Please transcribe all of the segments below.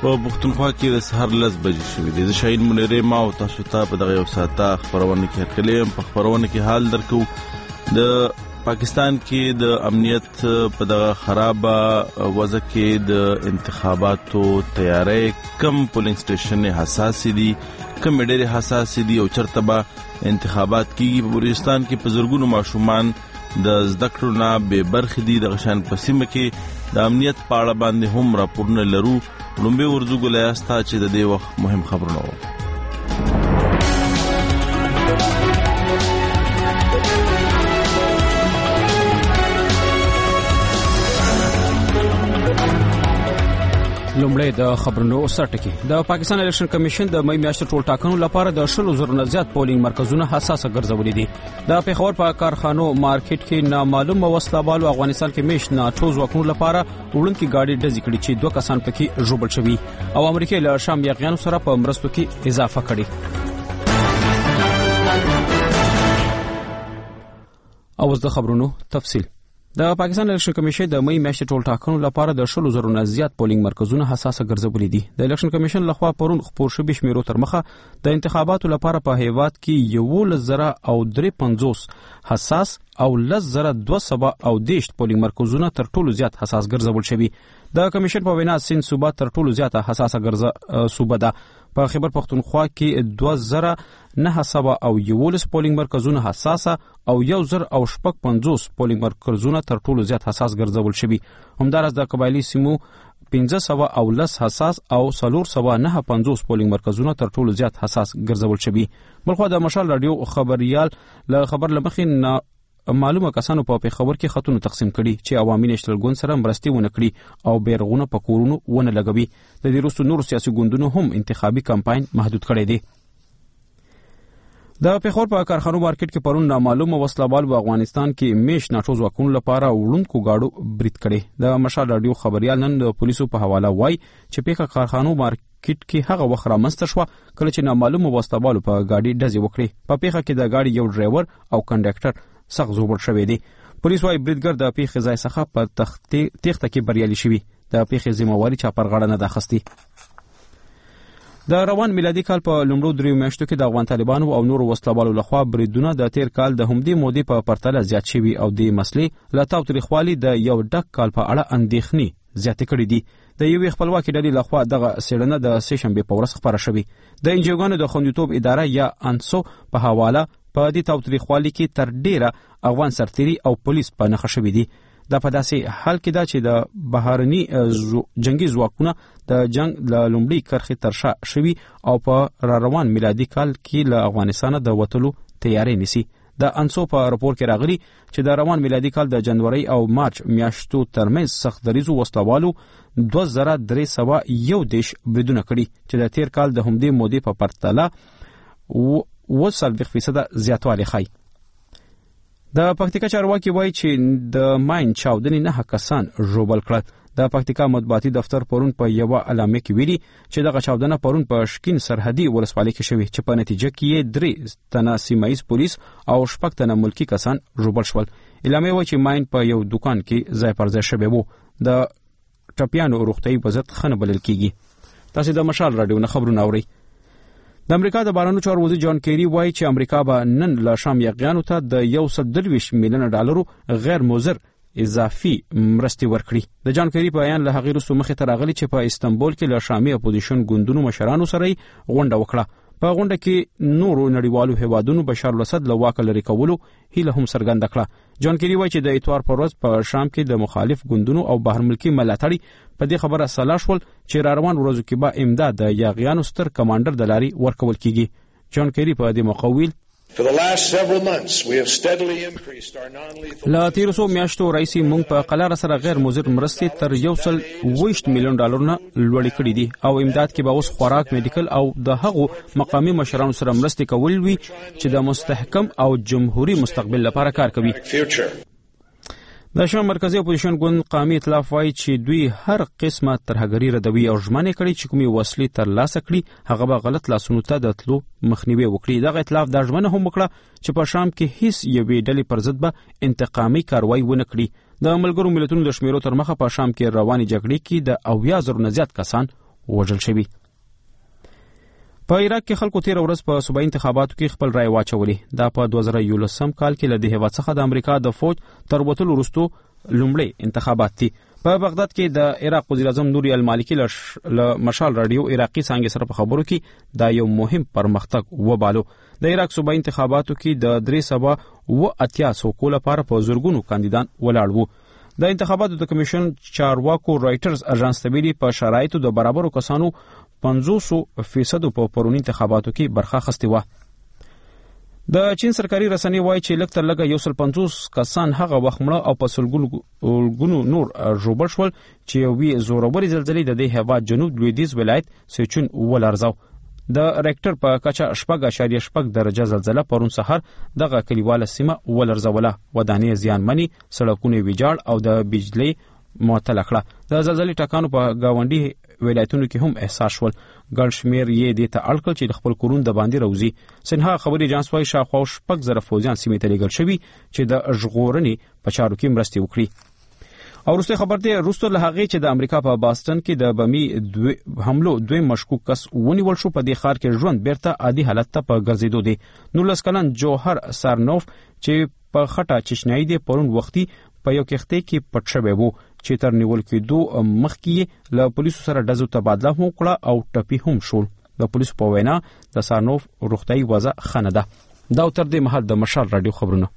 په پښتونخوا کې د سهار 10 بجې شوې دي. زه شاهین منیر ما او تاسو ته په دغه یو ساعته خبرونه کې هرکلیم په خبرونه کې حال درکو. د پاکستان کې د امنیت په دغه خراب وضع کې د انتخاباتو تیاری کم پولینګ سټیشن حساس دي، کم ډېر حساس دي او چرته به انتخابات کیږي. په بلوچستان کې په زرګونو ماشومان د زده کړو نه بې برخې دي. د غشان په سیمه کې د امنیت په اړه باندې هم راپورونه لرو. لومبي ورزو ګلایستا چې د دې وخت مهم خبرونه وو. لومړی د خبرونو سرټکی. د پاکستان الیکشن کمیشن د مې میاشتې ټول ټاکنو لپاره د 100,000 نه زیات پولینګ مرکزونه حساسه ګرځولي دي. د پیښور په کارخانو مارکیټ کې نامعلومه وسلوالو افغانستان کې میش ناټو ځواکونو لپاره وړاندې ګاډي ډزې کړې چې 2 کسان پکې ژوبل شوي او امریکا له شام یاغیانو سره په مرستو کې اضافه کړې. اوس د خبرونو تفصیل. د پاکستان الیکشن کمیشن د مې میاشتې ټول ټاکنو لپاره د 100,000 نه زیات پولینګ مرکزونه حساسه ګرځولي دي. د الیکشن کمیشن لخوا پرون خبر شوی شمیرو تر مخه د انتخاباتو لپاره په هیواد کې 11,350 حساس او 10,210 پولینګ مرکزونه تر ټولو زیات حساس ګرځول شوي. د کمیشن په وینا سند صوبه تر ټولو زیاته حساسه صوبه ده. په خیبر پختونخوا کې 2,911 پولینګ مرکزونه حساسه او 1,050 پولینګ مرکزونه تر ټولو زیات حساس ګرځول شوي. همدارس د قبایلی سیمو 1510 حساس او 450 پولینګ مرکزونه تر ټولو زیات حساس ګرځول شوي. بلخو د مشال رادیو خبريال له خبر لمخې معلومه کسانو په پیښور کې خطونه تقسیم کړي چې عوامي نېشنل ګوند سره مرستې ونه کړي او بیرغونه په کورونو ونه لګوي. د دې وروسته نور سیاسي ګوندونو هم انتخابي کمپاین محدود کړی دی. د پیښور په کارخانو مارکیټ کې پرون نامعلومه وسلوال په افغانستان کې میش ناټو ځواکونو لپاره وړاندکو گاډو برید کړي. د مشال رادیو خبريال نن د پولیسو په حواله وای چې په کارخانو مارکیټ کې هغه وخت رامنځته شو کله چې نامعلومه وسلوال په گاډي ډزې وکړي. په پیښه کې د گاډي یو ډرایور او کنډکټر سخت زوبل شوی دی. پولیس وايي بریدګر د پیښې ځای څخه په تخته کې بریالي شوی. د پیښې ذمہواری چا پر غاړه نه ده اخیستې. د روان میلادي کال په لومړو 3 میاشتو کې د افغان طالبانو او نورو وسلوالو لخوا بریدونه د تیر کال د همدې مودې په پرتله زیات شوي او د مسلې له تاوتریخوالي د یو ډک کال په اړه اندېښنې زیاتې کړې دي. د یوې خپلواکي ډلې لخوا دغه څېړنه د سهشنبې په ورځ خپره شوې. د انجیوګانو د خوندیتوب اداره یا انسو په حواله په دې تاوتریخوالي کې تر ډیره افغان سرتیري او پولیس په نښه شوي دي. دا په داسې حال کې ده چې د بهرني جنگي ځواکونه د جنگ له لومړۍ کرښې تر شا شوي او په روان میلادي کال کې له افغانستانه د وتلو تیاری نیسي. د انسو په راپور کې راغلي چې د روان میلادي کال د جنوري او مارچ میاشتو ترمنځ سخت دریزو وسلوالو 2,310 بریدونه کړي چې د تیر کال د همدې مودې په پرتله 40% زیاتوالی ښیي. د پکتیکا چارواکي وایي چې د ماین چاودنې 9 کسان ژوبل کړل. د پکتیکا مطبوعاتي دفتر پرون په یو اعلامیه کې ویلي چې دغه چاودنه پرون په شکین سرحدي ولسوالۍ کې شوې چې په نتیجه کې 3 تنه سیمایي پولیس او 6 تنه ملکی کسان ژوبل شول. اعلامیه وایي چې ماین په یو دکان کې ځای پر ځای شوی وو. د ټپیانو روغتیايي وضعیت ښه نه بلل کېږي. تاسو د مشال رادیو نه خبرونه اورئ. د امریکا د بهرنیو چارو وزیر جان کیری وایي چې امریکا به نن له شام یاغیانو ته د 123 میلیون ډالرو غیر مضر اضافي مرستې ورکړي. د جان کیری په بیان له هغې وروسته مخې ته راغلی چې په استانبول کې له شامي اپوزیشن ګوندونو مشرانو سره غونډه وکړه. په غونډه کې نورو نړیوالو هیوادونو بشار الاسد له واکه لرې کولو هیله هم څرګنده کړه. جان کیری وایي چې د اتوار پر ورځ په شام کې د مخالف ګوندونو او بهرملکي ملاتړي په دې خبره سلا شول چې را روان ورځو کې به امداد د یاغیانو ستر کمانډر د لاري ورکول کیږي. جان کیری په دې موقع ویل لا تیر سو میاشتو رئیسي مونږ په قلاره سره غیر مضر مرستې تر 120 میلیون ډالرونه لوړې کړې دي او امداد کې به اوس خوراک میډیکل او د هغو مقامي مشرانو سره مرستې کول وي چې د مستحکم او جمهوریت مستقبل لپاره کار کوي. د شام مرکزی اپوزیشن ګوند قومي ائتلاف وایي چې دوی هر قسمه ترهګري ردوي او ژمنې کړي چې کومې وسلې ترلاسه کړي هغه به غلط لاسونو ته د تلو مخنیوي وکړي. دغه ائتلاف دا ژمنه هم وکړه چې په شام کې هیڅ یوې ډلې پر ضد به انتقامي کاروایی ونه کړي. د ملګرو ملتونو د شمیرو تر مخه په شام کې روانې جګړې کې د 80,000 نه زیات کسان وژل شوي. په عراق کې خلکو تیر ورځ په صوبایي انتخاباتو کې خپل رائے واچولې. دا په 2011 کال کې له دې هیواد څخه د امریکا د فوج تر وتلو وروسته لومړی انتخابات دي. په بغداد کې د عراق وزیر اعظم نوري المالکی له مشال رادیو عراقي څنګه سره په خبرو کې دا یو مهم پرمختګ وبالو. د عراق صوبایي انتخاباتو کې د 380 لپاره په زورګونو کاندیدان ولاړ وو. د انتخاباتو د کمیشن چارواکو رائټرز اژانس ته ویلي په شرایطو د برابرو کسانو 50% په پرونی انتخاباتو کې برخه اخیستې وه. د چین سرکاري رسنۍ وایي چې لږ تر لږه 150 کسان هغه وخت مړه او په سلګونو نور ژوبل شول چې یوې زورورې زلزلې د دې هیواد جنوب لویدیځ ولایت سیچون ولړزاو. د ریکټر په کچه 4.8 درجه زلزله پرون سحر دغه کلیواله سیمه ولړزوله. ودانۍ زیانمنې، سړکونه ویجاړ او د بجلی معطله کړه. د زلزلې ټکانو په گاونډي ولایتونو کې هم احساس شول. ګڼ شمېر یې دې ته اړ کړل چې د خپل کورونو د باندې راوځي. سنها خبري اژانس وايي شاوخوا 6,000 فوجیان سیمې ته لېږل شوي چې د ژغورنې په چارو کې مرستې وکړي. او وروسته خبر دی وروسته له هغې چې د امریکا په باستن کې د بمي حملو دوی مشکوک کس ونیول شو. په دې ښار کې ژوند بیرته عادي حالت ته په ګرځېدو دی. 19 کلن جوهر سارنوف چې په خټه چشنایي دی پرون وختي په یو کښتۍ کې پټ شوی وو چې تر نیول کېدو مخکې له پولیسو سره ډزو تبادله هم وکړه او ټپي هم شول. د پولیسو په وینا د سارنوف روغتیايي وضع ښه نه ده. دا تر دې مهال د مشال رادیو خبرونه.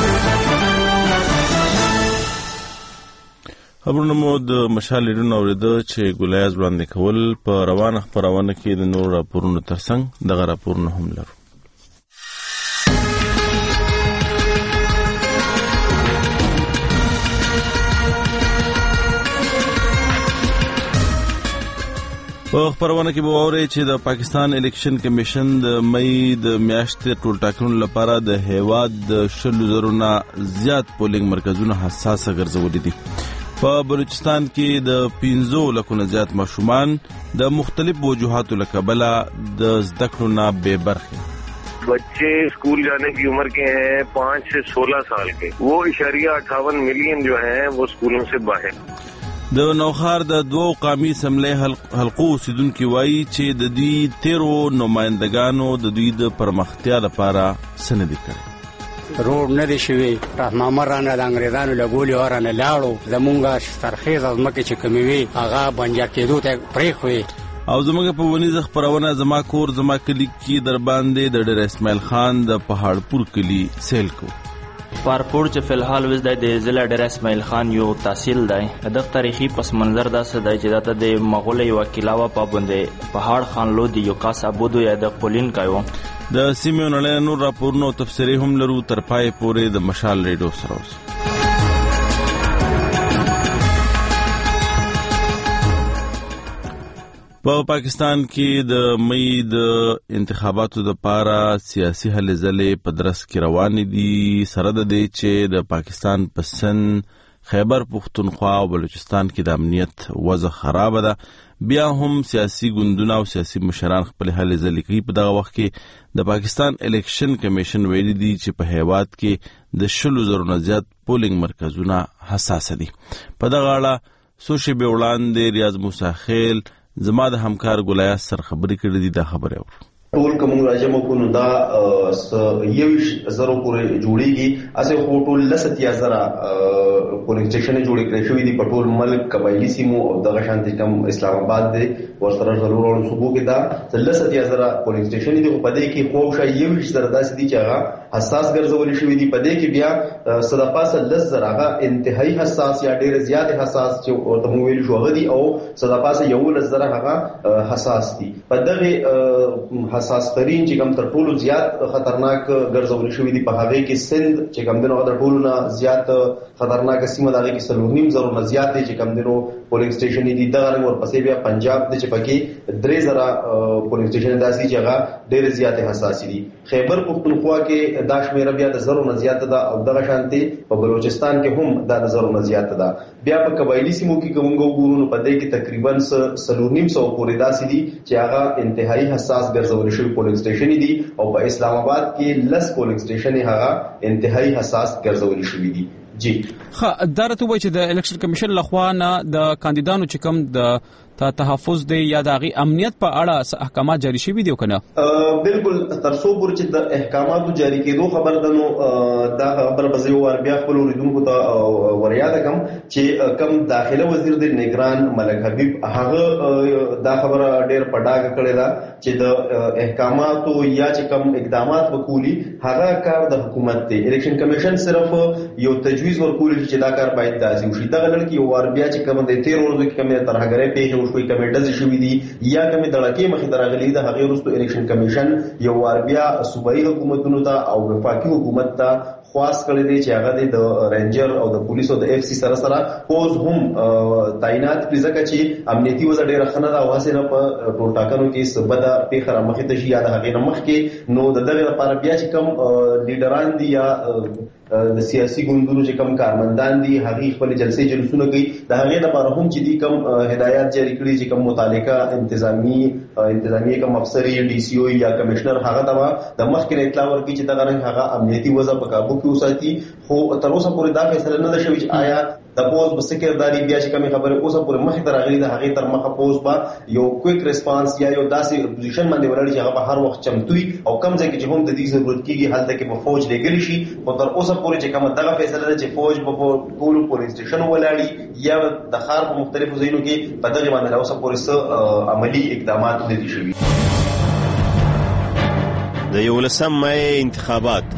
خبرونه مو د مشال لیدونو اوریده چې ګولیاز وړاندې کول په روانه خپرونه کې د نور راپورونو ترڅنګ دغه راپورونه هم لرو. په خبرونه کې به اورئ چې د پاکستان الیکشن کمیشن د مئی د میاشتې ټولټاکنو لپاره د هیواد د 100,000 زیات پولینګ مرکزونه حساسه ګرځولي دي. په بلوچستان کې د 15 لکونه زیات ماشومان د مختلف وجوهاتو له کبله د زده کړو نه بے برخې. बच्चे स्कूल जाने की उम्र के हैं 5 से 16 साल के, वो 58 मिलियन जो हैं वो स्कूलों से बाहर. د نوخار د 2 قومي اسمبلی حلقو اوسیدونکو وایي چې د دوی 13 نمائندګانو د دوی د پرمختیا لپاره سند کړي. روډ نه دی شوی، رهنما رانه د انګریزانو له ګولې ورانه لاړو. زمونږ سرخیز ځمکې چې کمې وي هغه بنجر کېدو ته پرېښوي. او زموږ په ونیزه خپرونه زما کور زما کلی کې در باندې د ډېر اسماعیل خان د پهاړپور کلی سیل کو. پارپور چې فلحال وز د ضلع ډیر اسماعیل خان یو تحصیل دی. د تاریخي پس منظر داسې دی چې داته د مغول یو کلاوه پابندې پهاړ خان لودي یو کاس ابودو یا د قولین کایو. د سیمې نړۍ نور راپورونو تفسیری هم لرو. تر پای پورې د مشال ریډیو سره اوسئ. په پاکستان کې د مئی د انتخاباتو لپاره سیاسي هلې ځلې په درس کې روانې دي. سره د دې چې د پاکستان په سند، خیبر پختونخوا او بلوچستان کې د امنیت وضع خراب ده. بیا هم سیاسي ګوندونه او سیاسي مشران خپل هلې ځلې کوي. په دغه وخت کې د پاکستان الیکشن کمیشن ویلي دي چې په هیواد کې د 100,000 زیات پولینګ مرکزونه حساسه دي. په دغه اړه څو شېبې وړاندې ریاض موسی خیل زما د همکار ګولیاز سره خبرې کړې دي. دا خبره اورو. ټول کوم راجمه کو نو دا 21,000 پورې جوړیږي. اسه خو ټول 10,000 پولینګ سټیشن جوړ کړی شوی دي په ټول ملک قبایلی سیمو او دغه شانتي کم اسلام آباد دی ورسره ضرور صوبو کې دا 10,000 پولینګ سټیشن دي. په دې کې خو شای 21,000 داسې دي چې هغه حساس ګرځول شوی دي. په دې کې بیا صدپاسه 10,000 هغه انتهایی حساس یا ډیر زیات حساس چې ورته ویل شو غدي او صدپاسه 11,000 هغه حساس دي. په دغه حساس ترين چې کوم تر ټولو زیات خطرناک ګرځول شوی دي په هغه کې سند چې کوم دنو د ټولو نه زیات خطرناک سیمه دغه کې 3.5 نه زیات دي چې کوم دنو پولینګ سټیشن دي. دغه ورپسې بیا پنجاب د چې پکې 3,000 پولینګ سټیشن داسې چې هغه ډېر زیات حساس دي. خیبر پختونخوا کې دا شمېر بیا د 0 نه زیات ده او دغه شانتي په بلوچستان کې هم دا د 0 نه زیات ده. بیا په قبایلی سیمو کې کوم وګورو په دې کې تقریبا 3.5 پورې داسې دي چې هغه انتهایی حساس ګرځول شوی پولینګ سټیشن دي او په اسلام آباد کې 10 پولینګ سټیشن هغه انتهایی حساس ګرځول شوی دي. جی خا درته وای چې د الیکشن کمیشن لخوا نه د کاندیدانو چې کوم د ته تحفظ دی یا د هغې امنیت په اړه احکامات جاری شوي دي که نه؟ بالکل تر څو پورې چې د احکاماتو جاری کېدو خبر ده نو دا خبر به زه یو وار بیا خپلو اورېدونکو ته وریاده کړم چې کوم داخله وزیر دی نگران ملک حبیب هغه دا خبره ډېر په ډاګه کړې ده چې د احکاماتو یا چې کوم اقدامات وکولي هغه کار د حکومت دی. الیکشن کمیشن صرف یو تجویز ورکولی چې دا کار باید داسې وشي. دغه لړ کې یو وار بیا چې کوم د 13 ورځو کې کومې ترهګرۍ پیښې وشوې کومې ډزې شوي دي یا کومې دړکې مخې ته راغلي د هغې وروسته الیکشن کمیشن یو وار بیا صوبایي حکومتونو ته او وفاقي حکومت ته خواست کړی دی چې هغه د رینجر او د پولیسو او د اف سی سره پوز هم تعینات کړي ځکه چې امنیتي وضع ډېره ښه نه ده او هسې نه په ټولټاکنو کې څه بده پیښه رامخې ته شي یا د هغې نه مخکې نو د دغې لپاره بیا چې کوم لیډران دي یا د سیاسي ګوندونو چې کوم کارمندان دي هغه خپل جلسې جلسونه کوي د هغې لپاره هم چې دي کوم هدایات جاری کړي چې کوم متعلقه انتظامی کوم افسر ډي سی او یا کمشنر هغه د مخکې اطلاع ورکړي چې دغه رنګ هغه امنیتي وضع په کابو کې وساتي. خو تر اوسه پورې دا فیصله نه ده شوې چې آیا د پوز په سکرداري بیا چې کومې خبرې اوسه پورې مخې ته راغلي د هغې تر مخه پوز به یو کویک ریسپانس یا یو داسې پوزیشن باندې ولاړ چې هغه به هر وخت چمتو وي او کم ځای کې چې هم د دې ضرورت کېږي هلته کې به فوج لېږلی شي. خو تر اوسه پورې چې کومه دغه فیصله ده چې فوج به په ټولو پولیس سټیشنو ولاړي یا د ښار په مختلفو ځایونو کې په دغې باندې اوسه پورې څه عملي اقدامات نه دي شوي. د 11 مای انتخابات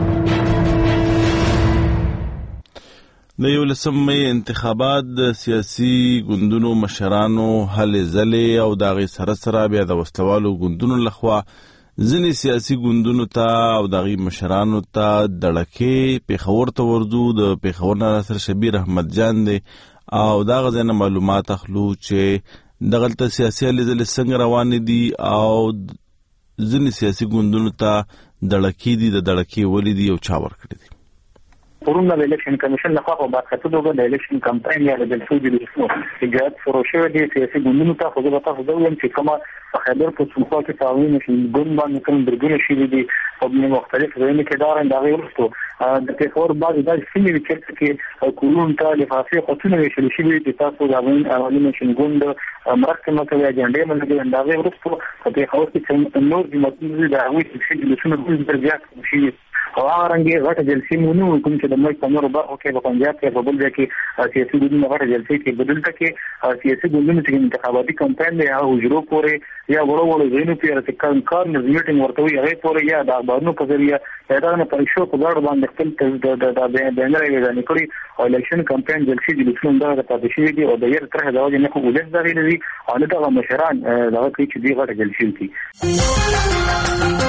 د 11 مای انتخابات د سیاسي ګوندونو مشرانو هلې ځلې او د هغې سره سره بیا د وسلوالو ګوندونو لخوا ځینې سیاسي ګوندونو ته او د هغې مشرانو ته دړکې پېښور ته ورځو. د پېښور نه راسره شبیر احمد جان دی او د هغه ځای نه معلومات اخلو چې دغلته سیاسي هلې ځلې څنګه روانې دي او ځینې سیاسي ګوندونو ته دړکې دي د دړکې ولې دي او چا ورکړي دي. پرون د الیکشن کمیشن لخوا په باقاعده توګه د الیکشن کمپاین یا د جلسو جلسو اجازه شروع شوې دي سیاسي ګوندونو ته. خو زه تاسو ته وایم چې کومه په خیبر پښتونخوا کې تعاون نشي ګوند باندې کوم درګونه شوي دي په مختلف ځایونو کې دا رنګ هغې وروسته د پېښور بعضې داسې سیمې دي چېرته کې کورونو ته لفافې خطونه ویشل شوي دي چې تاسو د افغاني نیشن ګوند مرستې مه کوئ اجنډې مه لګوئ. د هغې وروسته په پېښور کې نور جماعتونه دي د هغوی جلسې جلسونه ډېر زیات شوي او هغه رنګې غټه جلسې مو نه وو کوم چې د ملک په نورو برخو کې په پنجاب کې په بل ځای کې سیاسي ګوندونه غټه جلسې کوي. په دلته کې سیاسي ګوندونو چې انتخاباتي کمپاین دی هغه حجرو پورې یا وړو ځایونو کې چې کار میټینګ ورته وي هغې پورې یا د اخبارونو په ذریعه یا دغه نه په شو په ګاډو باندې خپل د بیانونه یې کړي او الیکشن کمپاین جلسې جلسونه دغه پاتې شوي دي او د یې طرح د وجې نه خو ولس دغې دي او نه دغه مشران دغه کوي چې دوی غټه جلسې وکړي.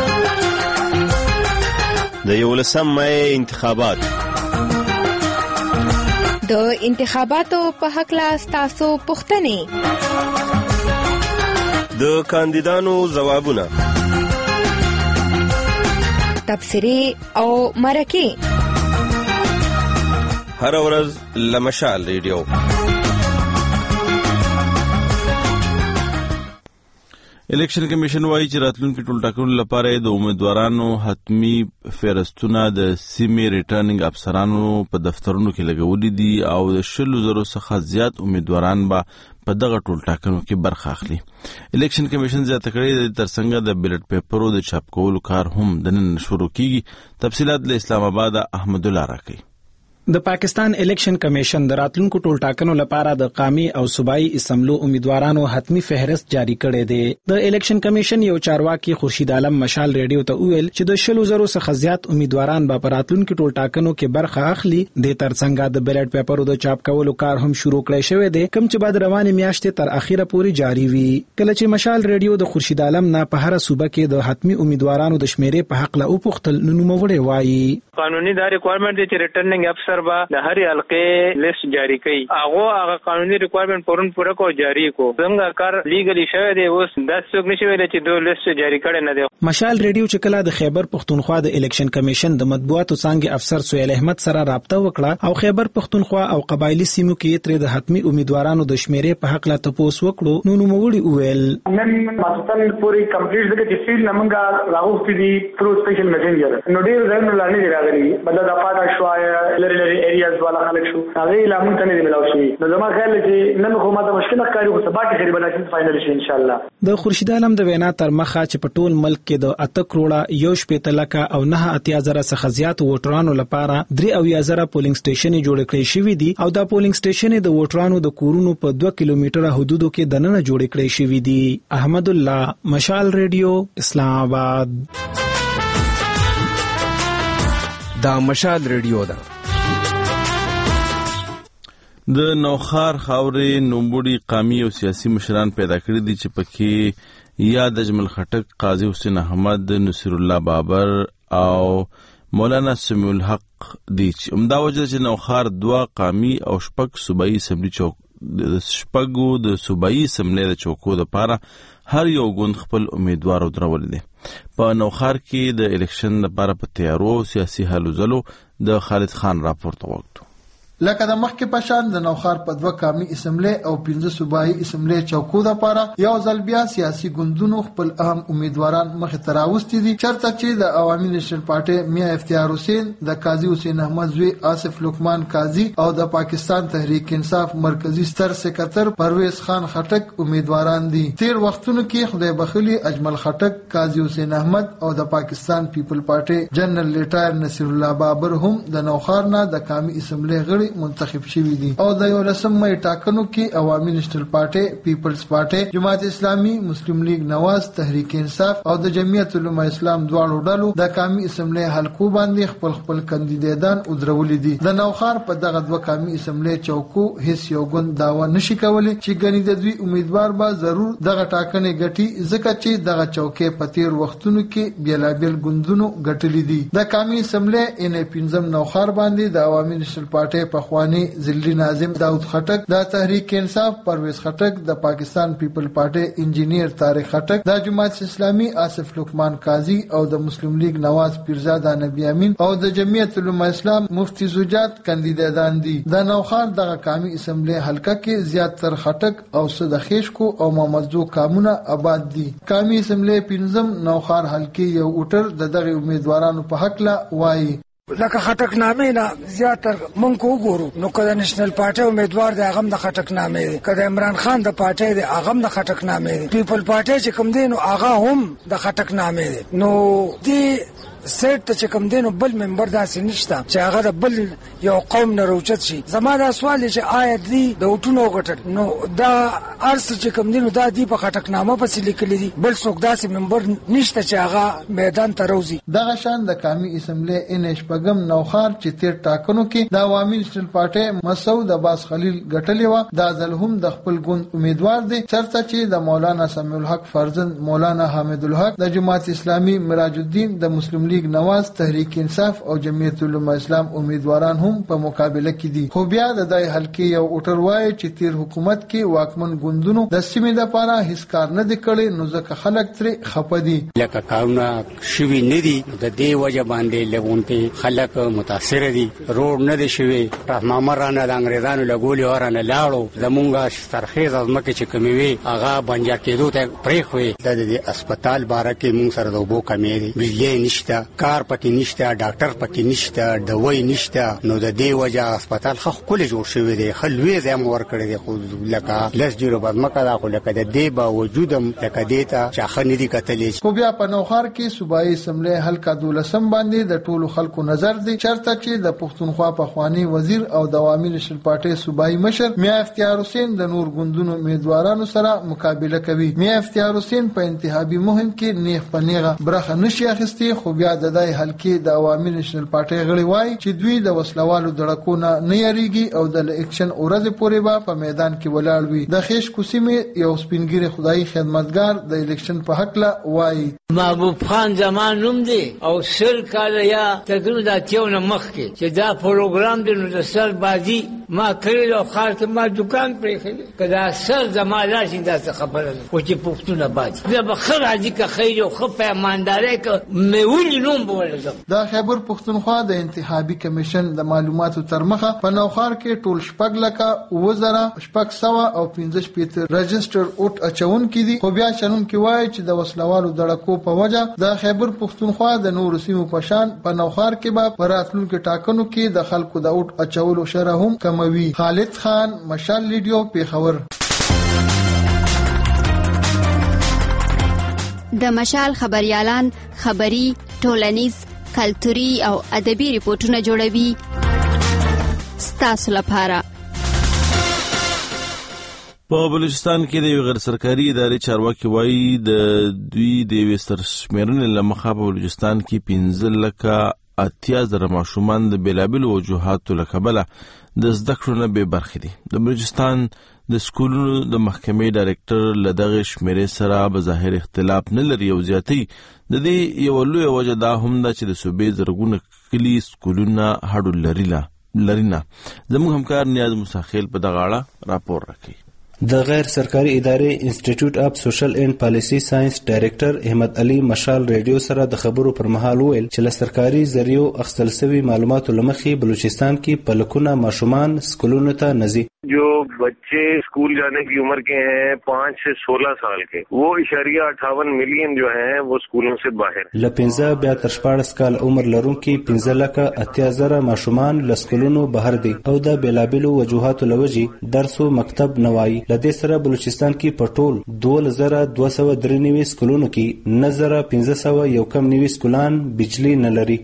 د 11 مای انتخابات د انتخاباتو په حق لا تاسو پوښتنې د کاندیدانو ځوابونه تبصرې او مرکې هر ورځ لمشال ریډیو. الیکشن کمیشن وایي چې راتلونکي ټولټاکنو لپاره د امیدوارانو حتمی فهرستونه د سیمې ریټرنینګ افسرانو په دفترونو کې لګولي دي او د 100,000 څخه زیات امیدواران به په دغه ټولټاکنو کې برخه اخلي. الیکشن کمیشن زیاته کړې د ترڅنګ د بیلټ پیپرو د چاپ کولو کار هم د نن شروع کیږي. تفصيلات له اسلام آباد احمد الله راکړي. د پاکستان الیکشن کمیشن د راتلونکو ټولټاکنو لپاره د قومي او صوبایي اسمبلو امیدوارانو حتمی فهرست جاری کړی دی. د الیکشن کمیشن یو چارواکي خورشید عالم مشال ریډیو ته ویل چې د 100,000 څخه زیات امیدواران به په راتلونکو ټولټاکنو کې برخه اخلي. د ترڅنګ د بیلټ پیپرو د چاپ کولو کار هم شروع کړی شوی دی کوم چې بعد روانې میاشتې تر اخیره پورې جاری وي. کله چې مشال ریډیو د خورشید عالم نه په هر صوبه کې د حتمی امیدوارانو د شمیرې په حق لا وپوښتل نو نوموړی وایي قانوني دا ریکوایرمنٹ دی چې ریټرنینګ افسر به د هر حلقې لیست جاری کړي. هغه قانوني ریکوایرمنٹ پرون پوره کو جاری کو څنګه کار لیګلی شوی دی اوس د څوک نشي ویل چې دوه لیست جاری کړي نه دی. مشال ریډیو چې کله د خیبر پښتونخوا د الیکشن کمیشن د مطبوعاتو څنګه افسر سہیل احمد سره رابطه وکړه او خیبر پښتونخوا او قبایلی سیمو کې تر د حتمی امیدوارانو د شمیرې په حق لا تپوس وکړو نو نوموړي ویل نن ماستان پوری کمپلیټ دغه چې سیل نمنګا راغوستي دي تھرو سپیشل میسنجر نو ډیر زین لاندې راغلي بدل د پاتا شوای لری ایریاز والا خلک شو هغه اعلان ته نه ملاوي شي. نو زما خیال چې نن خو ماته مشکل ښکاري خو سبا کې خریبه نشي فائنل شي ان شاء الله. د خورشید عالم د وینا تر مخه چې په ټول ملک کې د 8 کروڑه یو شپې تلکه او 9.0 څخه زیات ووټرانو لپاره 3.0 پولینګ سټیشن جوړ کړی شوی دي او دا پولینګ سټیشن د ووټرانو د کورونو په 2 کیلومتره حدودو کې دننه جوړ کړی شوی دي. احمد الله، مشال ریډیو، اسلام آباد. دا مشال ریډیو ده. د نوخار خاورې نوموړي قامي او سیاسي مشران پیدا کړی دي چې پکې یا د اجمل خټک، قاضي حسین احمد، نصیر الله بابر او مولانا سمیع الحق دي. همدا وجه چې نوخار 2 قامي او 6 صوبایي اسمبلی د شپږو د صوبایي اسمبلی د چوکو لپاره هر یو ګوند خپل امیدوار درول دي. په نوخار کې د الیکشن لپاره په تیارو سیاسي هلو ځلو د خالد خان راپورته وکړو. لکه د مخکې پشان د نوخار په 2 قامي اسمبلی او 15 صوبایي اسمبلی چوکو لپاره یو ځل بیا سیاسي ګوندونو خپل اهم امیدواران مخې ته راوستي دي، چرته چې د عوامي نیشنل پارټي میا افتیار حسین، د قاضي حسین احمد زوی آصف لقمان قاضي او د پاکستان تحریک انصاف مرکزی ستر سکرټر پرویز خان خټک امیدواران دي. تیر وختونو کې خدای بخلی اجمل خټک، قاضي حسین احمد او د پاکستان پیپل پارټي جنرال لیټایر نصیر الله بابر هم د نوخار نه د قامي اسمبلی غړي منتخب شوی دي او د 11 مې ټاکنو کې عوامي نیشنل پارټي، پیپلز پارټي، جماعت اسلامي، مسلم لیگ نواز، تحریک انصاف او د جمعیت علماء اسلام دواړو ډلو د قامي اسمبلی حلقو باندې خپل کاندیدان ودرولي دي. د نوخار په دغه 2 قامي اسمبلی چوکو هیڅ یو ګوند داوا نشي کولی چې ګنې د دوی امیدوار به ضرور دغه ټاکنې ګټي، ځکه چې دغه چوکې په تیر وختونو کې بیلابیل ګوندونو ګټلي دي. د قامي اسمبلی ان 15 نوخار باندې د عوامي نیشنل پارټي پخوانی ضلعي ناظم داود خټک، د تحریک انصاف پرویز خټک، د پاکستان پیپل پارټي انجینیر طارق خټک، د جماعت اسلامي آصف لقمان قاضي او د مسلم لیگ نواز پیرزاده نبی امین او د جمعیت علماء اسلام مفتی زوجات کاندیدان دي. د نوخار دغه قامي اسمبلی حلقه کې زیات تر خټک او صد خیشکو او محمدزو کامونه آباد دي. قامي اسمبلی 15 نوخار حلقه یو اوټر د دغه امیدوارانو په حق لا وایي. لکه خټک نامې نه زیاتر مونږ وګورو نو کله نېشنل پارټي امیدوار دی هغه د خټک نامې دی، کله عمران خان د پارټي دی هغه د خټک نامې دی، پیپل پارټي چې کوم دی نو هغه هم د خټک نامې دی. نو دی سیټ ته چې کوم دی نو بل ممبر داسې نشته چې هغه د بل یو قوم نه روچت شي. زما دا سوال چې آیا دی د وټونو غټل نو دا ارس چې کوم دی نو دا دی په خټک نامه پسې لیکلي دي، بل څوک داسې ممبر نشته چې هغه میدان ته روزي. دغه شان د قامي اسمبلی ان شپږم نوخار چې تیر ټاکنو کې د عوامي نیشنل پارټي مسعود عباس خلیل ګټلې و، دا ځل هم د خپل ګوند امیدوار دی، چرته چې د مولانا سمیع الحق فرزند مولانا حامد الحق، د جماعت اسلامي مراج الدین، د مسلم لیگ نواز، تحریک انصاف او جمعیت علماء اسلام امیدواران هم په مقابله کې دي. خو بیا د دای حلقې یو اوټر وایي چې تیر حکومت کې واکمن ګوندونو د سیمې لپاره هیڅ کار نه دی کړی، نو ځکه خلک ترې خپه دي. لکه کارونه شوي نه دي، د دې وجه باندې لګونتي خلک متاثر دي. روډ نه دی شوی، رحمامه رانه د انګریزانو لګولي ورانه لاړو، زمونږ سرخیز ازمکه چې کمی وي هغه بنجر کېدو ته پرېښوي. د هسپتال باره کې مونږ سره د اوبو کمی دی، بجلی نشته، کار پکې نشته، ډاکټر پکې نشته، دوای نشته. نو د دې وجه هسپتال خو کله جوړ شوی دی، خلوی زم ور کړی دی، خو لکه لس جوړ بدمکه دا خو لکه د دې باوجود هم لکه دیتا چې خنې دي کتلې. خو بیا په نوخار کې صوبایي اسمبلی حلقه 12 باندې د ټولو خلکو نظر دی، چرته چې د پښتونخوا پخوانی وزیر او د عوامي نیشنل پارټي صوبایي مشر میا افتیار حسین د نور ګوندونو امیدوارانو سره مقابله کوي. میا افتیار حسین په انتخابي مهم کې نیغ په نیغه برخه نشي اخیستي، خو بیا د دای حلقې د عوامي نیشنل پارټي غړي وایي چې دوی د وسلوالو دړکونه نه یریږي او د الیکشن ورځ پورې به په میدان کې ولاړ وي. د خیش کوسیمې یو سپینګری خدای خدمتګار د الیکشن په حق لا وایي. محبوب خان زمان نوم دی او سل کال یا تقریبا د تیونه مخ کې چې دا پروګرام دی نو د سر بازی ما کړی او خار کې ما دکان پرې کړی کدا سر زمالا شي دا څه خبره او چې پښتونه باندې دا به خراجي کا خیر او خپ ایمانداري ک مېونی نوم بولم. دا خیبر پښتونخوا د انتخابي کمیشن د معلوماتو تر مخه په نوخار کې ټول 6,600 او 15 رجستر اوټ اچون کې دي، خو بیا شنن کې وایي چې د وسلوالو دړکو په وجه د خیبر پښتونخوا د نور سیمو په شان په نوخار کې به پراتلونکو ټاکنو کې د خلکو د اوټ اچولو شرح هم کموي. خالد خان، مشال لیډیو، پیښور. د مشال خبريالان خبري، ټولنیز، کلتوري او ادبي ریپورتونه جوړوي ستاسو لپاره. په بلوچستان کې د غیر سرکاري ادارې چارواکي وایي د دوی د وستر شمیرنې لمخه په بلوچستان کې 15,80,000 ماشومان د بلابل وجوهاتو لکبله د زده کړو نه بې برخې دي. د بلوچستان د سکولونو د محکمې ډایرکټر لدغه شمیرې سره به ظاهر اختلاف نه لري او زیاتی د دې یو لوی وجه دا هم ده چې د صوبې زرګونه کلی سکولونه هډو لري نه. زموږ همکار نیاز مساخیل په دغه اړه راپور راکړي. د غیر سرکاري ادارې انسټیټیوټ اف سوشل اینڈ پالیسی ساينس ډایرکټر احمد علي مشال ریډیو سره د خبرو پر مهال ویل چې له سرکاري ذریعو اخیستل شوی معلوماتو لمخې بلوچستان کې په لکونه ماشومان سکولونو ته نزي. जो बच्चे स्कूल जाने की उम्र के हैं 5 से 16 साल के, वो 0.58 मिलियन जो हैं वो स्कूलों से बाहर. ل 15 بیا تر 14 کال عمر لرونکي 15,80,000 ماشومان ل سکولونو بهر دي او د بلابلو وجوهاتو لوجي درس او مکتب نوای. لدې سره بلوچستان کې په ټول 2293 سکولونو کې 1500 یو کم نیوي سکولان بجلی نه لري.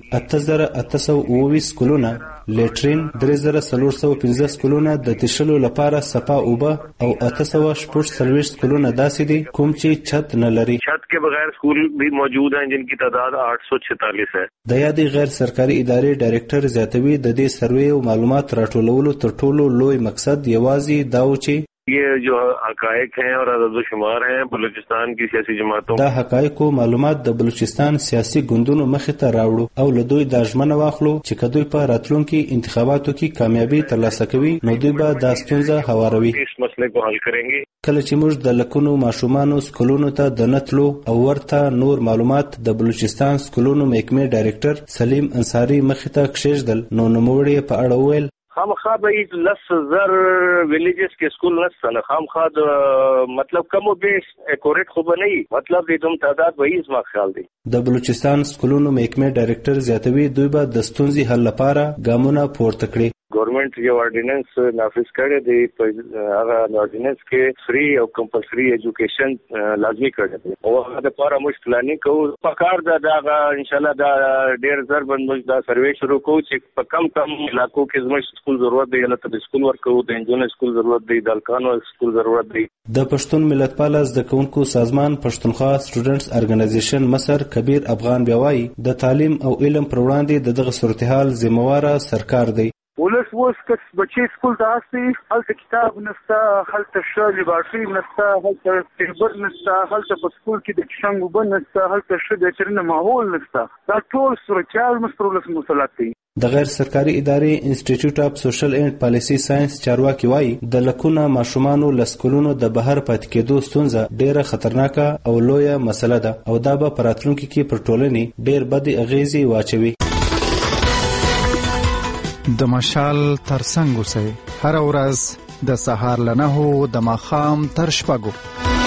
8820 سکولونه لیټرین، 3415 سکولونه د تشلو لپاره صفا اوبه او 840 سکولونه داسې دي کوم چې چھت نه لري. چھت کے بغیر سکول بھی موجود ہیں جن کی تعداد 846 ہے. د یادې غیر سرکاري ادارې ډایرکټر زیاتوي د دې سروې او معلومات راټولولو تر ټولو لوی مقصد یوازې دا و چې یہ جو حقائق ہیں اور عدد و شمار ہیں بلوچستان کی سیاسی جماعتوں دا حقایق او معلومات د بلوچستان سیاسي ګوندونو مخې ته راوړو او له دوی د ژمنه واخلو چې کدوې په راتلونکي انتخاباتو کې کامیابی ترلاسه کوي نو دوی به دا ستونزه هواروي. اس مسئلے کو حل کریں گے. کله چې موږ د لکونو ماشومانو سکولونو ته د نتلو او ورته نور معلومات د بلوچستان سکولونو محکمې ډایرکټر سلیم انصاری مخې ته کښېږدل نو نوموړی په اړه ویل خامخا به 10,000 ویلیجز کے سکول نستل خامخا مطلب کم و بیش ایکوریٹ خوب نہیں مطلب دې دوم تعداد به هیڅ ما خیال دی. د بلوچستان سکولونو محکمې ډایرکټر زیاتوي دوی به د ستونزې حل لپاره ګامونه پورته کړي. گورنمنٹ یہ آرڈیننس نافذ کرے دی هغه آرډیننس کې فری او کمپلسری ایجوکیشن لازمی کړی دی او هغه د لپاره موږ پلانینګ کوو. پکار دا ان شاء الله دا ډیر زر باندې دا سروې شروع کوو چې په کم علاقو کې زموږ سکول ضرورت دی یا ته سکول ورکو د انجونر سکول ضرورت دی د الکانو سکول ضرورت دی. د پښتون ملتپال زده کوونکو سازمان پښتونخوا سټوډنټس ارګنایزیشن مصر کبیر افغان بیاوي د تعلیم او علم پر وړاندې دغه صورتحال ذمہوار سرکار دی. ولس وس کس بچی سکول ته اسی هلته کتاب نستا، هلته ښه لباسي نستا، هلته ټیبل نستا، هلته په سکول کې د څنګه وب نستا، هلته ښه د چرنه ماحول نستا. دا ټول صورتحال مسؤلیت مسلط دي. د غیر سرکاري ادارې انسټیټیوټ اف سوشل اینڈ پالیسی ساينس چارواکي وایي د لکونه ماشومانو لسکولونو د بهر پاتې کېدو ستونزه ډیره خطرناکه او لویه مسله ده او دا به په راتلونکي کې پر ټولنې ډیر بد اغیزې واچوي. د مشال ترڅنګ اوسئ هر ورځ د سهار له 9 د ماښام تر 6.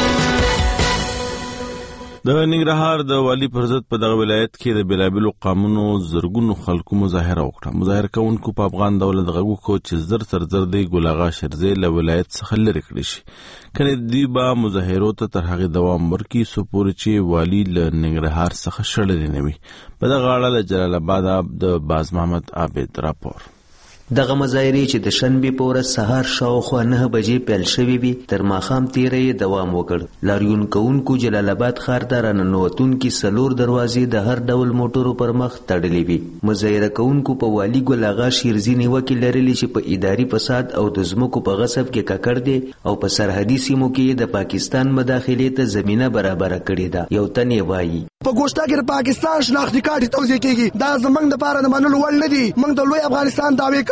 د ننګرهار د والی پرزت په دغه ولایت کې د بلابلو قانونو زرګونو خلکو مظاهره وکړه. مظاهره کوونکو په افغان دولت غږو کو چې زر تر زر دی ګلاغا شرزه له ولایت څخه لري کړی شي کنه دی با مظاهرو ته تر هغه دوام ورکي سو پورې چې والی له ننګرهار څخه شړل نه وي. په دغه اړه له جلال آباد د باز محمد عابد راپور. دغه مظاهرې چې د شنبې په ورځ سهار شاوخوا 9 بجې پیل شوې وي تر ماښام تیرې دوام وکړ. لاریون کوونکو جلال آباد ښار ته راننوتونکي 4 دروازې د هر ډول موټرو پر مخ تړلې وي. مظاهره کوونکو په والي ګل اغا شیرزي نیوکې لرلې چې په اداري فساد او د ځمکو په غصب کې ککړ دي او په سرحدي سیمو کې د پاکستان مداخلې ته زمینه برابره کړې ده. یو تن یې وایي په ګوشتا کې پاکستان شناختی کارت توزیع کیږي دا زمنګ د پاره د منلو ول نه دي. موږ د لوی افغانستان دعوی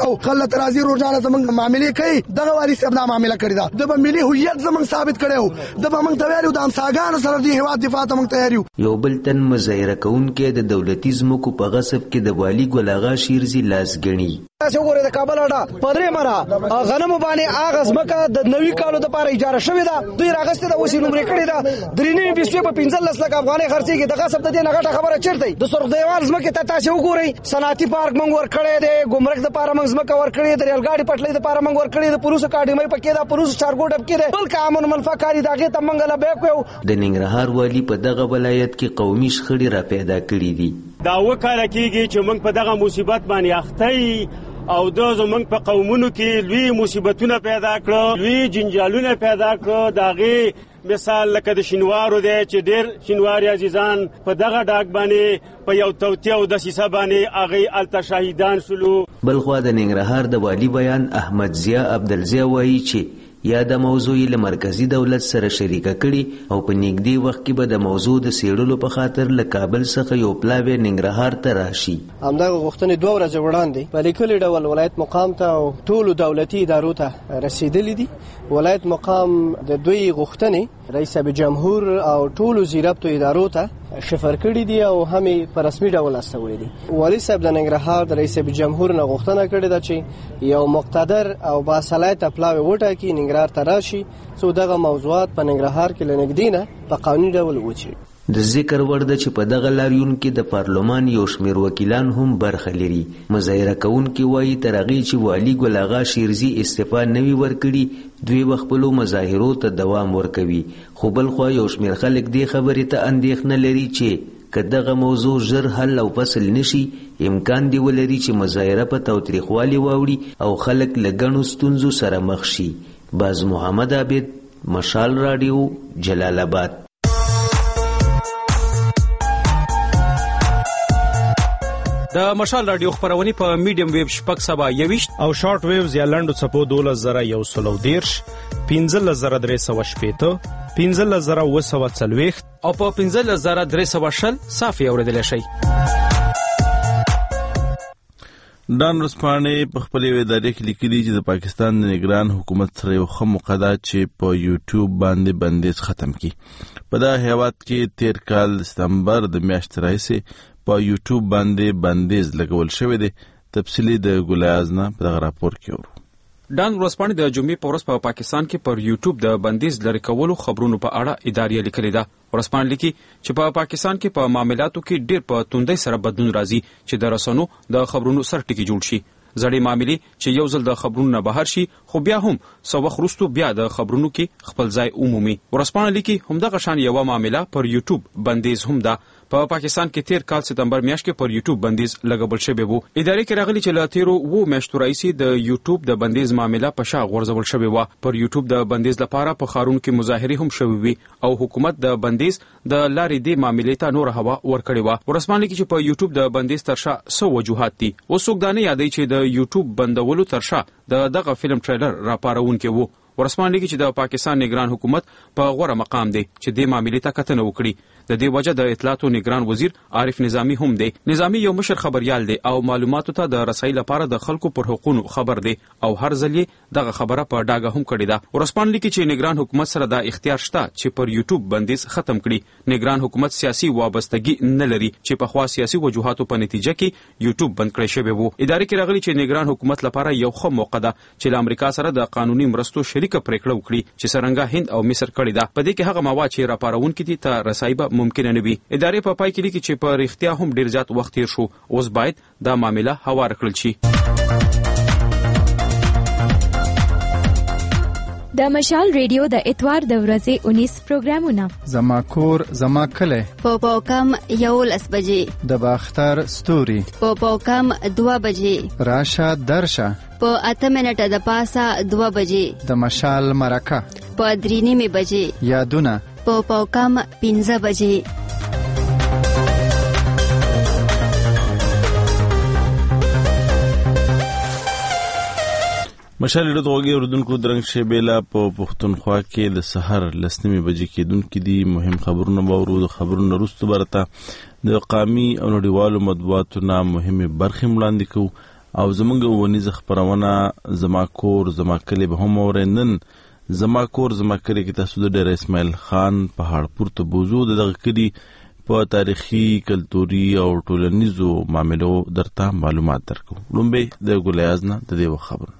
او خلت راضي روزانه زمونږ معاملې کوي دغه واري صاحب دا معامله کړی دا د ملي هویت زمونږ ثابت کړو د موږ ته ویلو د امساګانو سره د هیواد دفاع ته موږ تیار یو. یو بل تن مظاهره کوونکي د دولتي ځمکو په غصب کې د والي ګل آغا شیرزي لاس ګڼي. تاسو ګورئ د کابل اډه پدری مره غنمو باندې اغه ځمکه د نوي کالو لپاره اجاره شوې ده دوی راغسته د وسی نمبر کړی ده درینې بیسوي په 15 لک افغانۍ خرڅيږي دغه سب د دې نغټه خبره چیرته د سرخ دیوال ځمکه ته تاسو وګورئ صنعتي پارک موږ ور کړی دی ګمرک د لپاره موږ ځمکه ور کړی دی ریل ګاډي پټلۍ د لپاره موږ ور کړی دی پولیس اکاډمي پکې دا پولیس چارګو ډب کې دی بل قانون منفعکاری دغه ته موږ لا به کوو. د ننګرهار والی په دغه ولایت کې قومي شخړې را پیدا کړې دي. دا وکړه کېږي چې موږ په دغه مصیبت باندې اخته او د زمونږ په قومونو کې لوی مصیبتونه پیدا کړو لوی جنجالونه پیدا کړو داغه مثال لکه د شینوارو دی چې ډېر شینواري عزیزان په دغه ډاګ باندې په یو توطیه او د سیسه باندې هغه الته شهیدان شولو. بلخوا د ننګرهار د والی بیان احمد ضیا عبدالضیا وایي چې یا د موضوع له مرکزی دولت سره شریکه کړي او په نږدې وخت کې به د موضوع د سیړلو په خاطر له کابل څخه یو پلاوی ننګرهار ته راشي. همدغه غوښتنې 2 ورځې وړاندې په لیکلي ډول ولایت مقام ته او ټولو دولتي ادارو ته رسیدلي دي. ولایت مقام د دوی غوښتنې رئیس جمهور او ټولو زیربطو ادارو ته شفر کړی دی او هم په رسمي ډول استوي دي. والی صاحب د ننګرهار د رئیس جمهور نه غوښتنه کړې ده چې یو مقتدر او باصلاحیته پلاوی وټاکي ننګرهار ته راشي څو دغه موضوعات په ننګرهار کې لنګدي نه په قانوني ډول وچی. د ذکر وړ ده چې په دغه لاریون کې د پارلمان یو شمېر وکیلان هم برخه لري. مظاهره کوونکي وایي تر هغې چې والي ګل آغا شیرزي استعفا نه وي ورکړي دوی به خپلو مظاهرو ته دوام ورکوي. خو بلخوا یو شمېر خلک دې خبرې ته اندېښنه لري چې که دغه موضوع ژر حل او فصل نشي امکان دی ولري چې مظاهره په تاوتریخوالي واوړي او خلک له ګڼو ستونزو سره مخ شي. باز محمد عابد، مشال راډیو، جلال آباد. د مشال رادیو خبرونه په میډیم ویو شپږ سبا 21 او شارټ ویوز یا لنډو څپو 12130 15380 15940 او په 15320 صافي اوریدل شي. ډان رسپانې په خپل ادارې کې لیکلي چې د پاکستان د نگران حکومت سره یو ښه موقع ده چې په یوټیوب باندې بندیز ختم کړي. په دغه هیواد کې تیر کال سپتمبر د میاشتې راهیسې په یوټیوب باندې بندیز لګول شوی دی. تفصیلی د ګلایاز نه په دغه راپور کې ورو. ډان رسپانې د جمعې په ورځ په پاکستان کې پر یوټیوب د بندیز لري کولو خبرونو په اړه ادارې لیکلي ده. رسپان لیکي چې په پاکستان کې په معاملاتو کې ډېر په توندۍ سره بدلون راځي چې د رسنو د خبرونو سر ټکی جوړ شي. زړې معاملې چې یو ځل د خبرونو نه بهر شي خو بیا هم څو وخت وروسته بیا د خبرونو کې خپل ځای عمومي. رسپان لیکي همدغه شان یوه معامله پر یوټیوب بندیز هم ده. په پاکستان کې تیر کال سپتمبر میاشت کې پر یوټیوب بندیز لګول شوی وو. ادارې کې راغلي چې لا تیرو وو میاشتو راځي د یوټیوب د بندیز معامله په شا غورځول شوی و. پر یوټیوب د بندیز لپاره په خارونو کې مظاهرې هم شوې وي او حکومت د بندیز د لارې د معاملې ته نور هوا ورکړې و. رسمن لیکي چې په یوټیوب د بندیز ترشا سو وجوهات دي. وسوک دانه یادې چې د یوټیوب بندولو ترشا دغه فلم ټریلر راپارون کې وو. ورسمان لیکي چې د پاکستان نگران حکومت په غوړه مقام دی چې د معاملې ته کتنه وکړي. د دې وجه د اطلاعاتو نگران وزیر عارف نظامی هم دی. نظامی یو مشر خبريال دی او معلوماتو ته د رسای لپاره د خلکو پر حقوقو خبر دی او هر ځل دغه خبره په ډاګه هم کړې ده. ورسمان لیکي چې نگران حکومت سره د اختیار شته چې پر یوټیوب بندیز ختم کړي. نگران حکومت سیاسي وابستګي نه لري چې په خوا سیاسي وجوهاتو په نتیجه کې یوټیوب بند کړی شوی وو. ادارې کې راغلي چې نگران حکومت لپاره یو ښه موقع ده چې له امریکا سره د قانوني مرستو شریکه پریکړه وکړي چې څنګه هند او مصر کړی ده. په دې کې هغه مواد چې راپارون کې دي ته رسای به ممکن نه وي. ادارې په پای کې لیکي چې په اړتیا هم ډیر زیات وخت تیر شو. اوس باید دا معاملې هوار کړل شي. د مشال ریډیو د اتوار د ورځې 19 پروګرامونه زما کور زما کله په کم 11 بجې د باختر ستوري په کم 2 بجې راشه درشه په 8 منټه د پاسه 2 بجې د مشال مرکه په 3:30 بجې یادونه په کم 15 بجې. مشال ډېر توګه اردوونکو درنګ شیبېلا په پښتونخوا کې د سحر لسنیمې بجې کېدونکې دي. مهم خبرونه به ورو د خبرونو وروسته برته د قامي او نړیوالو مطبوعاتو نه مهمې برخې وړاندې کوو. او زمونږ ونیز خبرونه زما کور زما کلی به هم اورندن زما کور زما کلی کې تاسو د ډیر اسماعیل خان پهاړپور ته بوزو دغه کلی په تاریخي کلتوري او ټولنیزو معاملو درته معلومات درکو. لومبه د ګولیاز نه د دې خبرونه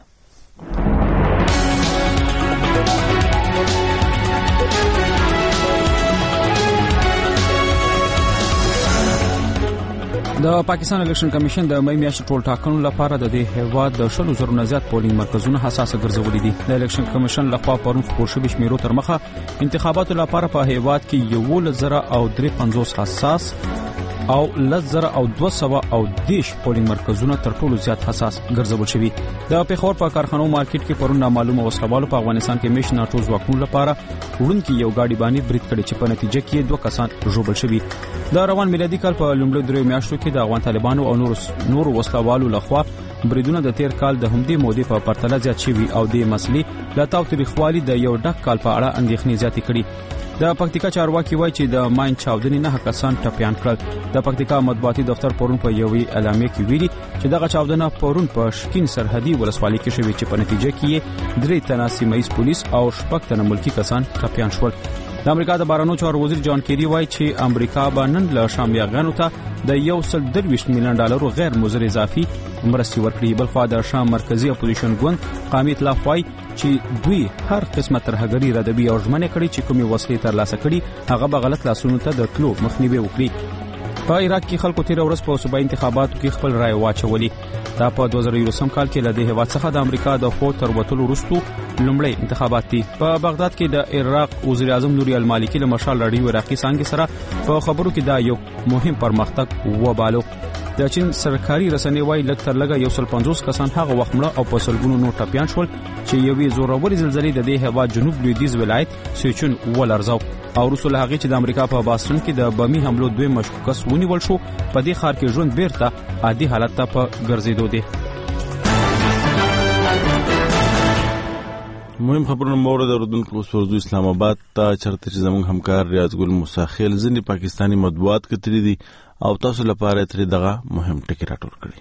د پاکستان الیکشن کمیشن د مې میاشتې ټول ټاکنو لپاره د دې هیواد د 100,000 نه زیات پولینګ مرکزونه حساسه ګرځولي دي. د الیکشن کمیشن لخوا پرون خپور شوی شمیرو تر مخه انتخاباتو لپاره په هیواد کې 11,350 حساس او 10,210 پولینګ مرکزونه تر ټولو زیات حساس ګرځول شوي. د پیښور په کارخانو مارکیټ کې پرون نامعلومه وسلوالو په افغانستان کې میش ناټو ځواکونو لپاره وړونکي یو گاډي باندې برید کړی چې په نتیجه کې 2 کسان ژوبل شوي. د روان میلادي کال په لومړي 3 میاشتو کې د افغان طالبانو او نور وسلوالو لخوا بریدونه د تیر کال د همدې مودې په پرتله زیات شوي او د مسلې لا تاوتریخوالي د یو ډک کال په اړه اندېښنې زیاتې کړي. د پکتیکا چارواکي وایي چې د ماین چاودنې 9 کسان ټپيان کړل. د پکتیکا مطبوعاتي دفتر پرون په یوې اعلامیه کې ویلي چې دغه چاودنه پرون په شکین سرحدي ولسوالۍ کې شوې چې په نتیجه کې 3 تنه سیمایي پولیس او 6 تنه ملکی کسان ټپيان شول. د امریکا د بهرنیو چارو وزیر جان کیری وایي چې امریکا به نن له شامیانو ته د $123 میلیون غیر مضر اضافي مرستې ورکړي. بلخوا د شام مرکزی اپوزیشن ګوند قومي ائتلاف وایي چې دوی هر قسمه ترهګري ردوي او ژمنه کړي چې کومي وسلې ترلاسه کړي هغه به غلط لاسونو ته د تلو مخنیوي وکړي. په عراق کې خلکو تیر ورځ په صوبایي انتخاباتو کې خپل رائے واچولي. دا په 2020 کال کې له دې هیواد څخه د امریکا د فوج تر وټلو وروسته لومړی انتخابات دي. په بغداد کې د عراق وزیر اعظم نوري المالکی له مشال رادیو عراقي څنګه سره په خبرو کې دا یو مهم پرمختګ وبالو. د چین سرکاري رسنۍ وايي لږ تر لږه 150 کسان هغه وخت مړه او په سلګونو نور ټپيان شول چې یوې زوروري زلزلې د دې هیواد جنوب لویدیځ ولایت سیچون ولرزاو او رسول هغه چې د امریکا په باستون کې د بمی حملو 2 مشکوک کس ونیول شو. په دې ښار کې ژوند بیرته عادي حالت ته په ګرځېدو دي. مهم خبرونه مورد اردوونکو سورزو اسلام آباد ته چرته چې زموږ همکار ریاض ګل مساخیل ځینې پاکستانی مطبوعات کتري دي او تاسو لپاره ترې دغه مهم ټکی راټول کړي.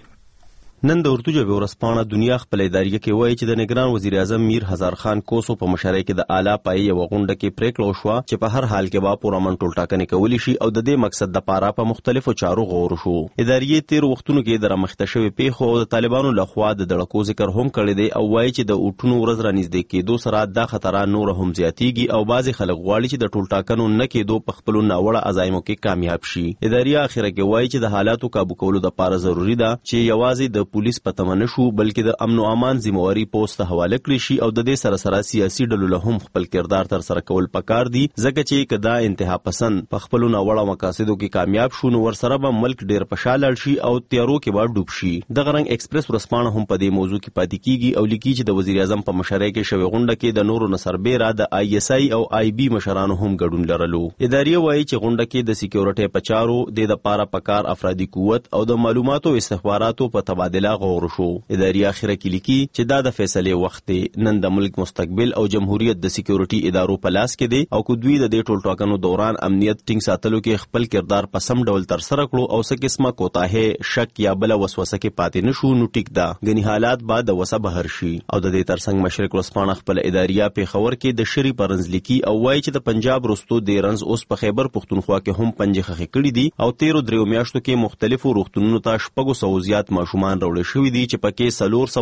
نن د اردو ژبې ورځپاڼه دنیا خپل اداریه کې وایي چې د نگران وزیر اعظم میر هزار خان کوسو په مشرۍ کې د اعلی پای یو غونډه کې پریکړه وشوه چې په هر حال کې به پورامن ټولټاکنې کولی شي او د دې مقصد د پاره په مختلفو چارو غور شو. اداریه تیر وختونو کې د رامخته شوی پیښو او د طالبانو لخوا د دړکو ذکر هم کړی دی او وایي چې د اوټونو ورځ رانږدې کېدو سره دا خطر نور هم زیاتیږي او بعضی خلک غواړي چې د ټولټاکنو نه کېدو په خپل ناوړه عزایمو کې کامیاب شي. اداریه اخیره کې وایي چې د حالاتو قابو کولو لپاره ضروری ده چې یوازې د پولیس په تمه شو بلکې د امن او امان ذمہواری پوسټ حواله کړی شي او د دې سره سره سیاسي ډلو له هم خپل کردار تر سره کول پکار دي ځکه چې کدا انتها پسند په خپل ناوړه مقاصدو کې کامیاب شو نو ورسره به ملک ډیر پښاله شي او تیارو کې به ډوب شي. د غرنګ ایکسپریس ورسپانه هم په دې موضوع کې پاتې کیږي او لیکي چې د وزیر اعظم په مشرۍ کې شوی غونډه کې د نورو نصربیره د ISI او IB مشرانو هم ګډون لرلو. ادارې وایي چې غونډه کې د سکیورټي پچارو د لپاره پکار افرادي قوت او د معلوماتو استخباراتو په تبادله غور شو. ادارې اخیره کې لیکي چې دا د فیصلې وخت دی. نن د ملک مستقبل او جمهوریت د سکیورټي ادارو په لاس کې دی او کو دوی د دې ټولټاکنو دوران امنیت ټینګ ساتلو کې خپل کردار په سم ډول تر سره کړو او څه قسمه کوتاهه شک یا بل وسوسه کې پاتې نشو نو ټیک ده غني حالات بعد د وسه بهر شي. او د دې ترڅنګ مشرق ورسپانه خپل اداریه په خبر کې د شری پرنز لیکي او وایي چې د پنجاب رستو د رنز اوس په خیبر پختونخوا کې هم پنځه خخې کړي دي او 13 میاشتو کې مختلفو روغتونونو ته شپږو سو زیات ماشومان راوړل شوي دي چې پکې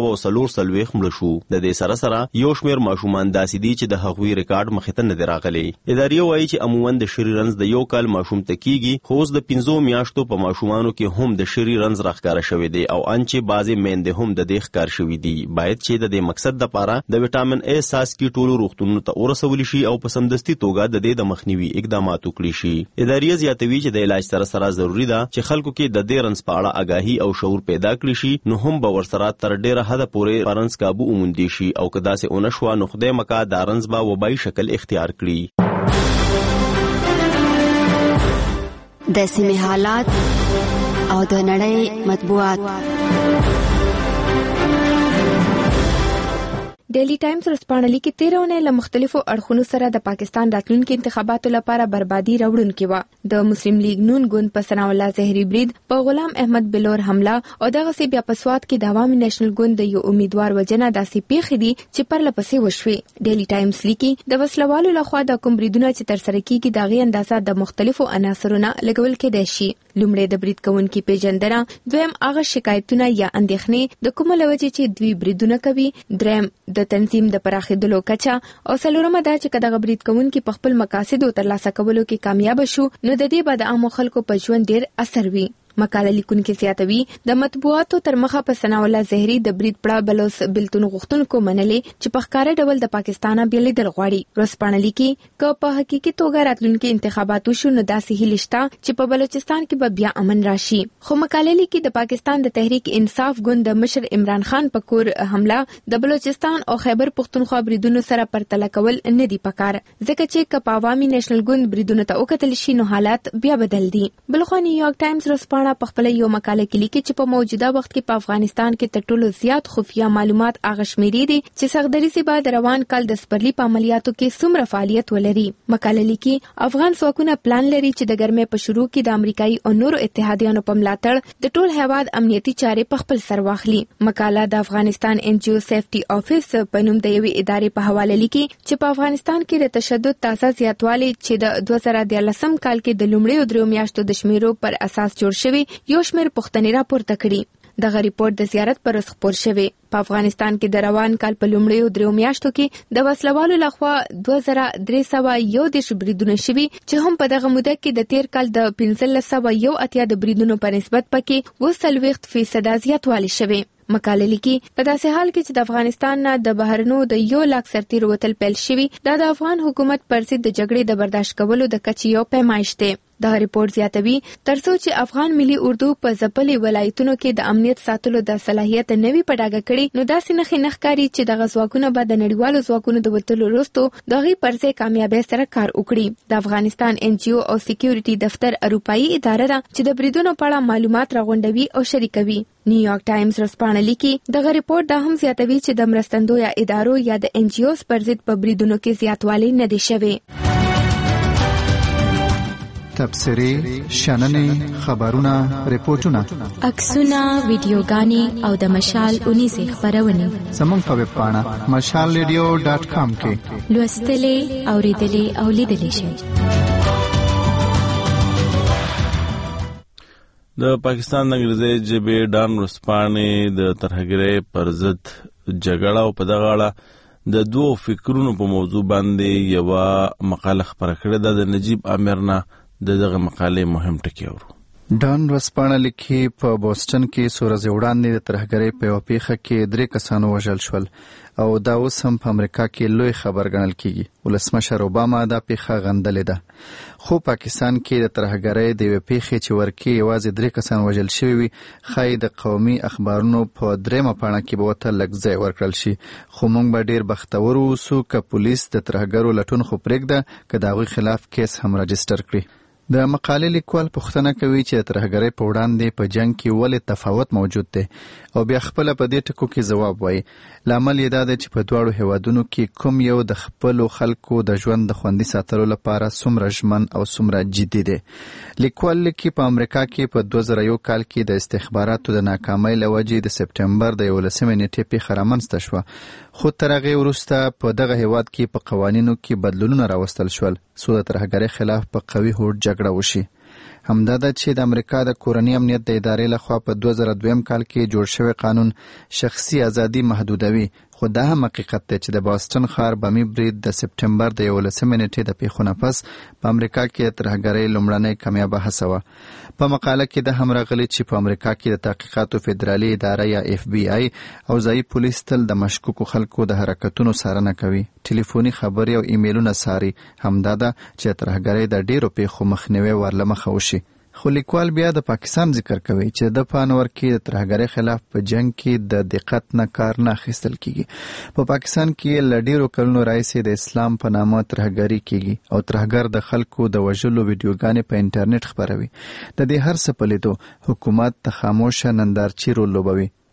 سلور مړ شو. د دې سره سره یو شمېر ماشومان داسې دي چې د هغوی ریکارډ مخې ته نه دی راغلی. ادارې وایي چې عموما د شری رنز د یو کال ماشوم ته کیږي خو د 15 میاشتو په ماشومانو کې هم د شری رنز راښکاره شوی دی او انچې بعضې میندې هم د دې ښکار شوي دي. باید چې د دې مقصد لپاره د وټامین A ساسکي ټولو روغتونونو ته ورسول شي او په سمدستي توګه د دې د مخنیوي اقدامات وکړي شي. ادارې زیاتوي چې د علاج سره سره ضروری ده چې خلکو کې د دې رنز په اړه آگاهي او شعور پیدا کړي شي نو هم به ورسره تر ډیره حد پورې پرنس کابو اوموندي شي او کدا سه اونشوا نو خدای مکا دارنز با وبای شکل اختیار کړي. د سیمه حالات او د نړۍ مطبوعات. ډیلی ټایمز ورځپاڼه لیکي 13 اونۍ له مختلفو اړخونو سره د پاکستان راتلونکي انتخاباتو لپاره بربادي راوړونکې وه. د مسلم لیگ نون ګوند په ثناء الله زهري برید، په غلام احمد بلور حمله او دغسې بیا په سوات کې د عوامي نېشنل ګوند د یو امیدوار وژنه داسې پیښې دي چې پرله پسې وشوې. ډیلی ټایمز لیکي د وسلوالو لخوا د کوم بریدونه چې ترسره کیږي د هغې اندازه د مختلفو عناصرونو لګول کېدای شي. لومړی د برید کوونکي پیژندنه، دویم هغه شکایتونه یا اندېښنې د کومه له وجې چې دوی بریدونه کوي، دریم د تنظیم د پراخېدلو کچه او څلورمه دا چې که دغه برید کوونکي په خپل مقاصدو ترلاسه کولو کې کامیاب شو نو د دې به د عامو خلکو په ژوند ډېر اثر وي. مقاله لیکونکي زیاتوي د مطبوعاتو تر مخه په ثناء الله زهري د برید پړه بلوس بلتون غوښتونکو منلې چې په ښکاره ډول د پاکستان بیلیدل غواړي. ورځپاڼه لیکي که په حقیقي توګه راتلونکي انتخابات وشو نو داسې هیله شته چې په بلوچستان کې به بیا امن راشي. خو مقاله لیکي د پاکستان د تحریک انصاف ګوند د مشر عمران خان په کور حمله د بلوچستان او خیبر پښتونخوا بریدونو سره پرتله کول نه دي پکار، ځکه چې که په عوامي نېشنل ګوند بریدونو ته وکتل شي نو حالات بیا بدل دي. بلخو نیویارک ټایمز ورځپاڼه په خپل یو مقاله کې لیکي چې په موجوده وخت کې په افغانستان کې تر ټولو زیات خفیه معلومات هغه شمیرې دي چې سغدریزي به د روان کال د سپرلي په عملیاتو کې څومره فعالیت ولري. مقاله لیکي افغان ځواکونه پلان لري چې د ګرمۍ په شروع کې د امریکایي او نورو اتحادیانو په ملاتړ د ټول هیواد امنیتي چارې په خپل سر واخلي. مقاله د افغانستان NGO سیفټي افیس په نوم د یوې ادارې په حواله لیکي چې په افغانستان کې د تشدد تازه زیاتوالی چې د 2013 کال کې د لومړیو 3 میاشتو د شمیرو پر اساس جوړ شوی یو شمېر پوښتنې راپورته کړي. دغه ریپورت د زیارت پر ورځ خپور شوی. په افغانستان کې د روان کال په لومړیو 3 میاشتو کې د وسلوالو لخوا 2311 بریدونه شوي چې هم په دغه موده کې د تیر کال د 1581 د بریدونو په نسبت پکې 40% زیاتوالی شوی. مقاله لیکي په داسې حال کې چې د افغانستان نه د بهرنو د 1 لک سرتیر وتل پیل شوي دا د افغان حکومت پر ضد د جګړې د برداشت کولو د کچې یو پیمایش دی. دا ریپورت زیاتوي ترڅو چې افغان ملي اردو په ځپلي ولایتونو کې د امنیت ساتلو د صلاحیت نوي په ډاګه کړي نو داسې نښې نه ښکاري چې دغه ځواکونه به د نړیوالو ځواکونو د وتلو وروسته د هغې پر ځای کامیابۍ سره کار وکړي. د افغانستان NGO او سکیورټي دفتر اروپایي اداره ده چې د بریدونو په اړه معلومات راغونډوي او شریکوي. نیویارک ټایمز ورځپاڼه لیکي دغه ریپورت دا هم زیاتوي چې د مرستندو یا ادارو یا د NGOs پر ضد په بریدونو کې زیاتوالی نه دی شوی. تبصرې، شننې، خبرونه، ریپورتونه، عکسونه، ویډیوګانې او د مشال 19 خبرونه زموږ په ویب پاڼه mashalradio.com کې لوستلې، اوریدلې او لیدلې شئ. د پاکستان د انګریزي ژبې ډان ورځپاڼې د ترهګرۍ پر ضد جګړه او په دغه اړه د دوو فکرونو په موضوع باندې یوه مقاله خپره کړې ده. د نجیب عامر نه دغه مقالې مهم ټکي اورو. ډان ورځپاڼه لیکي په بوسټن کې څو ورځې وړاندې د ترهګرۍ په یوه پیښه کې 3 کسانو وژل شول او دا اوس هم په امریکا کې لوی خبر ګڼل کیږي. ولسمشر اوباما دا پیښه غندلې ده، خو پاکستان کې د ترهګرۍ د یوې پیښې چې ورکې یوازې 3 کسان وژل شوي وي ښایي د قومي اخبارونو په 3مه پاڼه کې به ورته لږ ځای ورکړل شي. خو موږ به ډېر بختور اوسو که پولیس د ترهګرو لټون خو پرېږده که د هغوی خلاف کیس هم راجستر کړي. د مقالې لیکوال پوښتنه کوي چې د ترهګرۍ په وړاندې په جنگ کې ولې تفاوت موجود دی او بیا خپله په دې ټکو کې ځواب وایي. لامل یې دا دی چې په دواړو هیوادونو کې کوم یو د خپلو خلکو د ژوند د خوندي ساتلو لپاره څومره ژمن او څومره جدي دی. لیکوال لیکي په امریکا کې په 2001 کال کې د استخباراتو د ناکامۍ له وجې د سپټمبر د 11 نیټې پیښه رامنځته شوه، خو تر هغې وروسته په دغه هیواد کې په قوانینو کې بدلونونه راوستل شول څو د ترهګرۍ خلاف په قوي هوډ جګړه وشي. همدا ده چې د امریکا د کورني امنیت د ادارې لخوا په 2002 کال کې جوړ شوی قانون شخصي ازادي محدودوي، خو دا هم حقیقت دی چې د بوسټن ښار بمي برید د سپټمبر د 11 نیټې د پیښو نه پس په امریکا کې د ترهګرۍ لومړنۍ کامیابه هڅه وه. په مقاله کې دا هم راغلی چې په امریکا کې د تحقیقاتو فدرالي اداره یا FBI او ځایي پولیس تل د مشکوکو خلکو د حرکتونو څارنه کوي، ټلیفوني خبرې او ایمیلونه څاري. همدا ده چې ترهګرۍ د ډیرو پیښو مخنیوی ورله مخه وشي. خو لیکوال بیا د پاکستان ذکر کوي چې د پانور کې د ترهګرۍ خلاف په جنگ کې د دقت نه کار نه اخیستل کیږي. په پاکستان کې له ډیرو کلونو راهیسې د اسلام په نامه ترهګري کیږي او ترهګر د خلکو د وژلو ویډیوګانې په انټرنیټ خپروي. د دې هر څه په لیدو حکومت د خاموشه نندارچی رول لوبوي.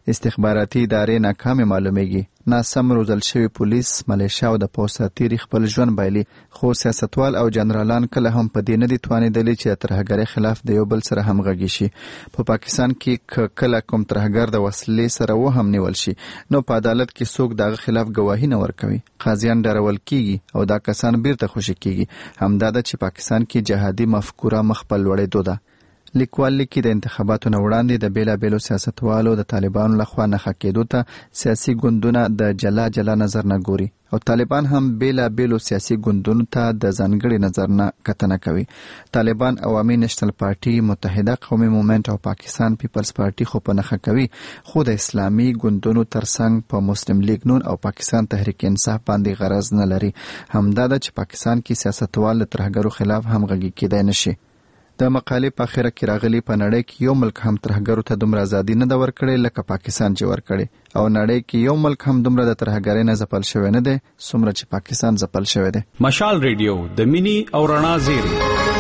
استخباراتي ادارې ناکامه معلومیږي. ناسم روزل شوی پولیس، ملیشیا او د پولیس سرتیري خپل ژوند بایلي، خو سیاستوال او جنرالان کله هم په دې نه دي توانیدلي چې د ترهګرۍ خلاف د یو بل سره همغږي شي. په پاکستان کې کله کوم ترهګر د وسلې سره و هم نیول شي نو په عدالت کې څوک دغه خلاف گواهی نه ورکوي، قاضیان ډارول کیږي او دا کسان بیرته خوشي کیږي. همدا د چې پاکستان کې جهادي مفکوره مخ په لوړېدو ده. لیکوال لیکي د انتخاباتو نه وړاندې د بیلابیلو سیاستوالو د طالبانو لخوا نښه کېدو ته سیاسي ګوندونه د جلا نظر نه ګوري او طالبان هم بیلابیلو سیاسي ګوندونو ته د ځانګړي نظر نه کتنه کوي. طالبان، عوامي نېشنل پارټي، متحده قومي مومنټ او پاکستان پیپلز پارټي خو په نښه کوي، خو د اسلامي ګوندونو ترڅنګ په مسلم لیگ نون او پاکستان تحریک انصاف باندې غرض نه لري. همدا د چې پاکستان کې سیاستوال د ترهګرو خلاف همغږي کېدای نشي. د مقالې په اخره کې راغلي په نړۍ کې یو ملک هم ترهګرو ته دومره ازادي نه ده ورکړې لکه پاکستان چې ورکړې، او نړۍ کې یو ملک هم دومره د ترهګرۍ نه ځپل شوی نه دی څومره چې پاکستان ځپل شوی دی. مشال ریډیو د مینی او رڼا زیری.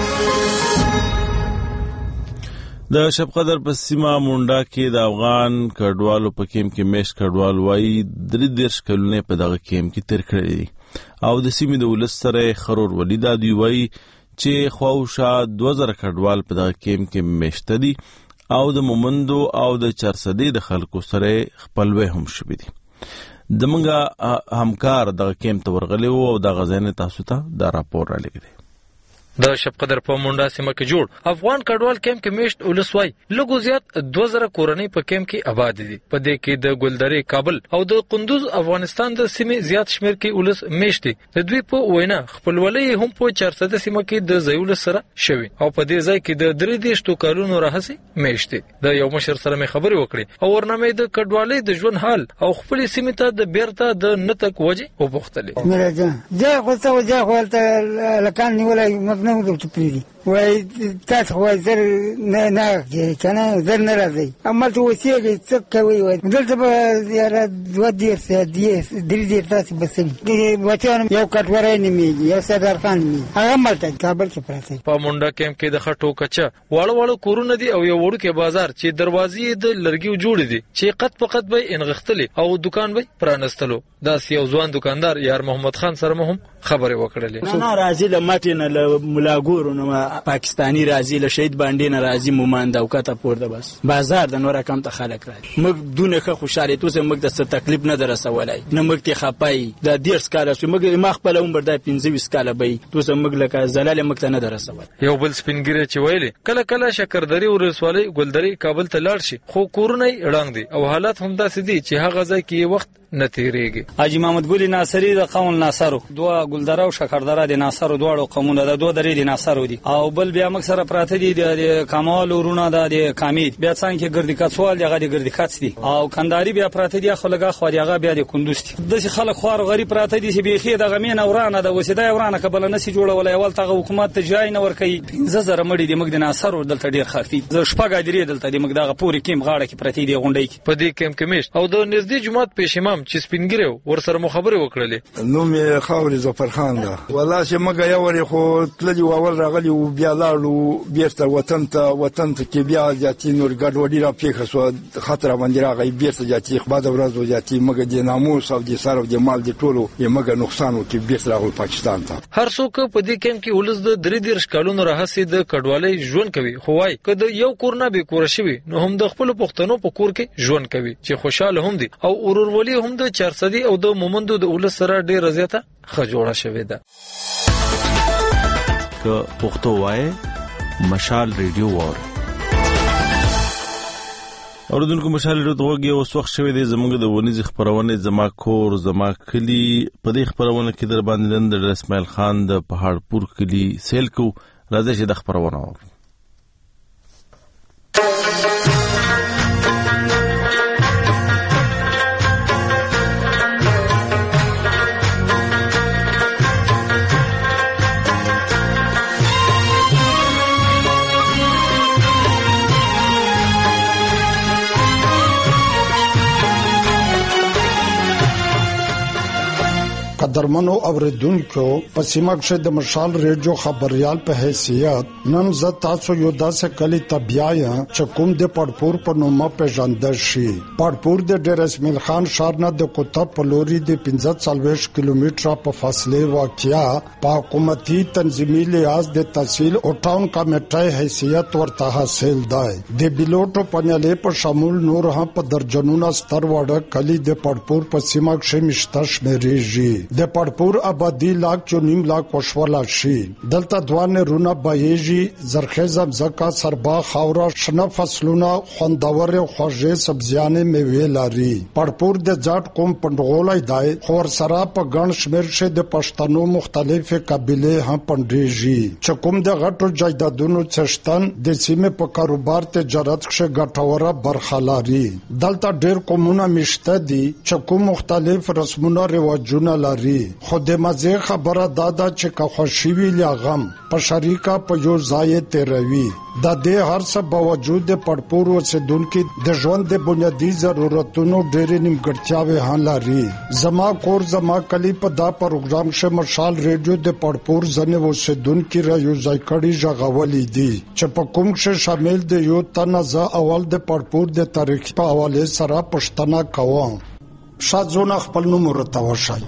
د شب قدر په سیمه مونډا کې د افغان کډوالو په کیمپ کې میش کډوال وایي 33 کلونه په دغه کیمپ کې تیر کړی دي او د سیمې د ولس سره خرور ولید دی وایي چې خواوشا 2000 کډوال په دغه کیمپ کې میشته دي او د مومندو او د چرسدي د خلکو سره خپلوي هم شوي دي. دمنګه همکار دغه کیمپ ته ورغلی او د غزنه تاسو ته دا راپور را لګی. د شب قدر په مونډا سیمه کې جوړ افغان کډوال کیمپ کې میشت ولسوای لږو زیات 2000 کورنۍ په کیمپ کې آباد دي. په دې کې د ګلدرې، کابل او د قندوز افغانستان د سیمې زیات شمیر کې ولس میشت دي. د دوی په وینا خپلولۍ هم په 400 سیمه کې د زیول سره شوی او په دې ځای کې د 33 کالونو راهسي میشت دي. د یو مشر سره مې خبرې وکړې او ورنامه د کډوالۍ د ژوند حال او خپل سیمې ته د بیرته د نتک وجه وبختلې. مرجان ځای خو څه وځه خپل لکان نیولای نه وځو پریدي وای تاسو وای زر نه کنه زر نه راځي اما ته وسیږي څه کوي وای دلته به زیاره 2 درې تاسو بسې دي وچان یو کټورای نیمه یو صدر خان می هغه ملته کابل کې پراته. په مونډا کیمپ کې د خټو کچا واړو کورونه دي او یو وړو کې بازار چې دروازې د لرګیو جوړ دي چې قط په قط به انغختلي او دکان به پرانستلو. دا یو ځوان دکاندار یار محمد خان سره هم خبرې وکړلې. نه راځي له ماټې نه له ملاګورو نه پاکستانی راځي له شهید باندې نه راځي مومند او کته پورته بس بازار د نور کم ته خلک راځي. موږ دونه ښه خوشاله توسه موږ د څه تکلیف نه درسولای نه موږ ته خپای د 10 کاله چې موږ ما خپل عمر د 15 کاله به توسه موږ لکه زلال موږ ته نه درسول. یو بل سپینګری چې ویلي کله شکردری ورسوالۍ ګلدری کابل ته لاړ شي خو کورونه اړنګ دي او حالات هم داسې دي چې هغه ځای کې وخت نتیریږي. حاجی محمد ګلی ناصری د قوم ناصرو دوه ګلدره او شکردره د ناصرو دواړو قومونه د دوه درې د ناصرو دي او بل بیا موږ سره پراته دي د کمال ورونه د کامید بیا څنګه ګردی کڅوال دغه د ګردی کڅ دي او کنداری بیا پراته دي خلګه خو دغه بیا د کندوز دي. د خلک خوار غریب پراته دي چې بيخي د غمین اورانه د وسیده اورانه کبل نه سي جوړول اول تغه حکومت ته جای نه ور کوي. 15000 مړي دي موږ د ناصرو دلته ډیر خاطی ز شپږ درې دلته د موږ دغه پوری کیم غاړه کې پراته دي غونډې کې په دې کیم کې مش او د نږدې جمعات پېشمام چې سپینګری ورسره مو خبرې وکړلې. نو مې خاورې ظفرخان ده والله چې مګه یو ور خو تللی اول راغلی او بیا لاړو بیرته وطن ته کې بیا ځاتې نور ګډوډي را پیښه شو خطر باندې راغی بیرته ځاتې خو بعد ورځ ځاتې مګه د ناموس او د سر او د مال د ټولو یې مګه نقصان وکړي بیرته راغلی پاکستان ته. هر څوک په دې کېم کې ولز د 33 کالونو راهسي د کډوالۍ ژوند کوي خو وايي کله یو کور نه به کور شوی نو هم د خپل پښتنو په کور کې ژوند کوي چې خوشاله هم دي او اورورولي هم د 400 او د مومندو د ولس سره ډیر زیاته خجوړه شوې ده. که پښتو وای مشال ریډیو وور اوردونکو مشال ریډیو ته وګورئ اوس وخت شوی دی زموږ د ونیز خبرونه زما کور زما کلی په دې خبرونه کې در باندې نن د اسماعیل خان د پهاړپور کلی سیل کو راځي چې د خبرونه وو. قدرمنو اوریدونکو په سیمه کې د مشال ریډیو خبريال په حیثیت نن زه تاسو یو داسې کلی تبیایا چې کوم د پړپور په نومه پیژندل شي. پړپور د ډیر اسماعیل خان ښار نه د کوټه په لوري د 45 کیلومتره په فاصله واقع په حکومتي تنظیمي لحاظ د تحصیل او ټاون کمیټې حیثیت ورته حاصل دی. د بیلوټو پنیلې په شمول نور هم په درجنونو ستر وړه کلی د پړپور په سیمه کې مشته شمیرېږي. د پړپور آبادی لاک چو نیم لاک وشولا شي. دلته دوانه رونه بایېږي زرخیزه ځکه سربا خاورا شنه فصلونه خوندور خوږې سبزیانې میوې لري. پړپور د جاټ قوم پندغولای دی خو سره په ګڼ شمیر شه د پښتنو مختلفه قبیله هم پندېږي چې کوم د غټو جایدادونو څشتن د سیمه په کاروبار تجارت کې ګټوره برخه لري. دلته ډېر قومونه مشته دي چې کوم مختلف رسمونه رواجونه لري. خو د مزه خبره دادا چې که خوشي وی لغم په شریکا په یو ځای تیروي. د دې هر څه باوجود پړپور اوسیدونکو د ژوند د بنیادی ضرورتونو ډېرې نیمګړتیاوې هم لري. زما کور زما کلی په دا پروګرام کې مشال ریډیو د پړپور ځنې اوسیدونکو را یو ځای کړي ژغولې دي چې په کوم کې شامل دي. یو تنازع اول د پړپور د تاریخ په حواله سره پښتنه کوم. شادزونه خپل نوم ورته وشای.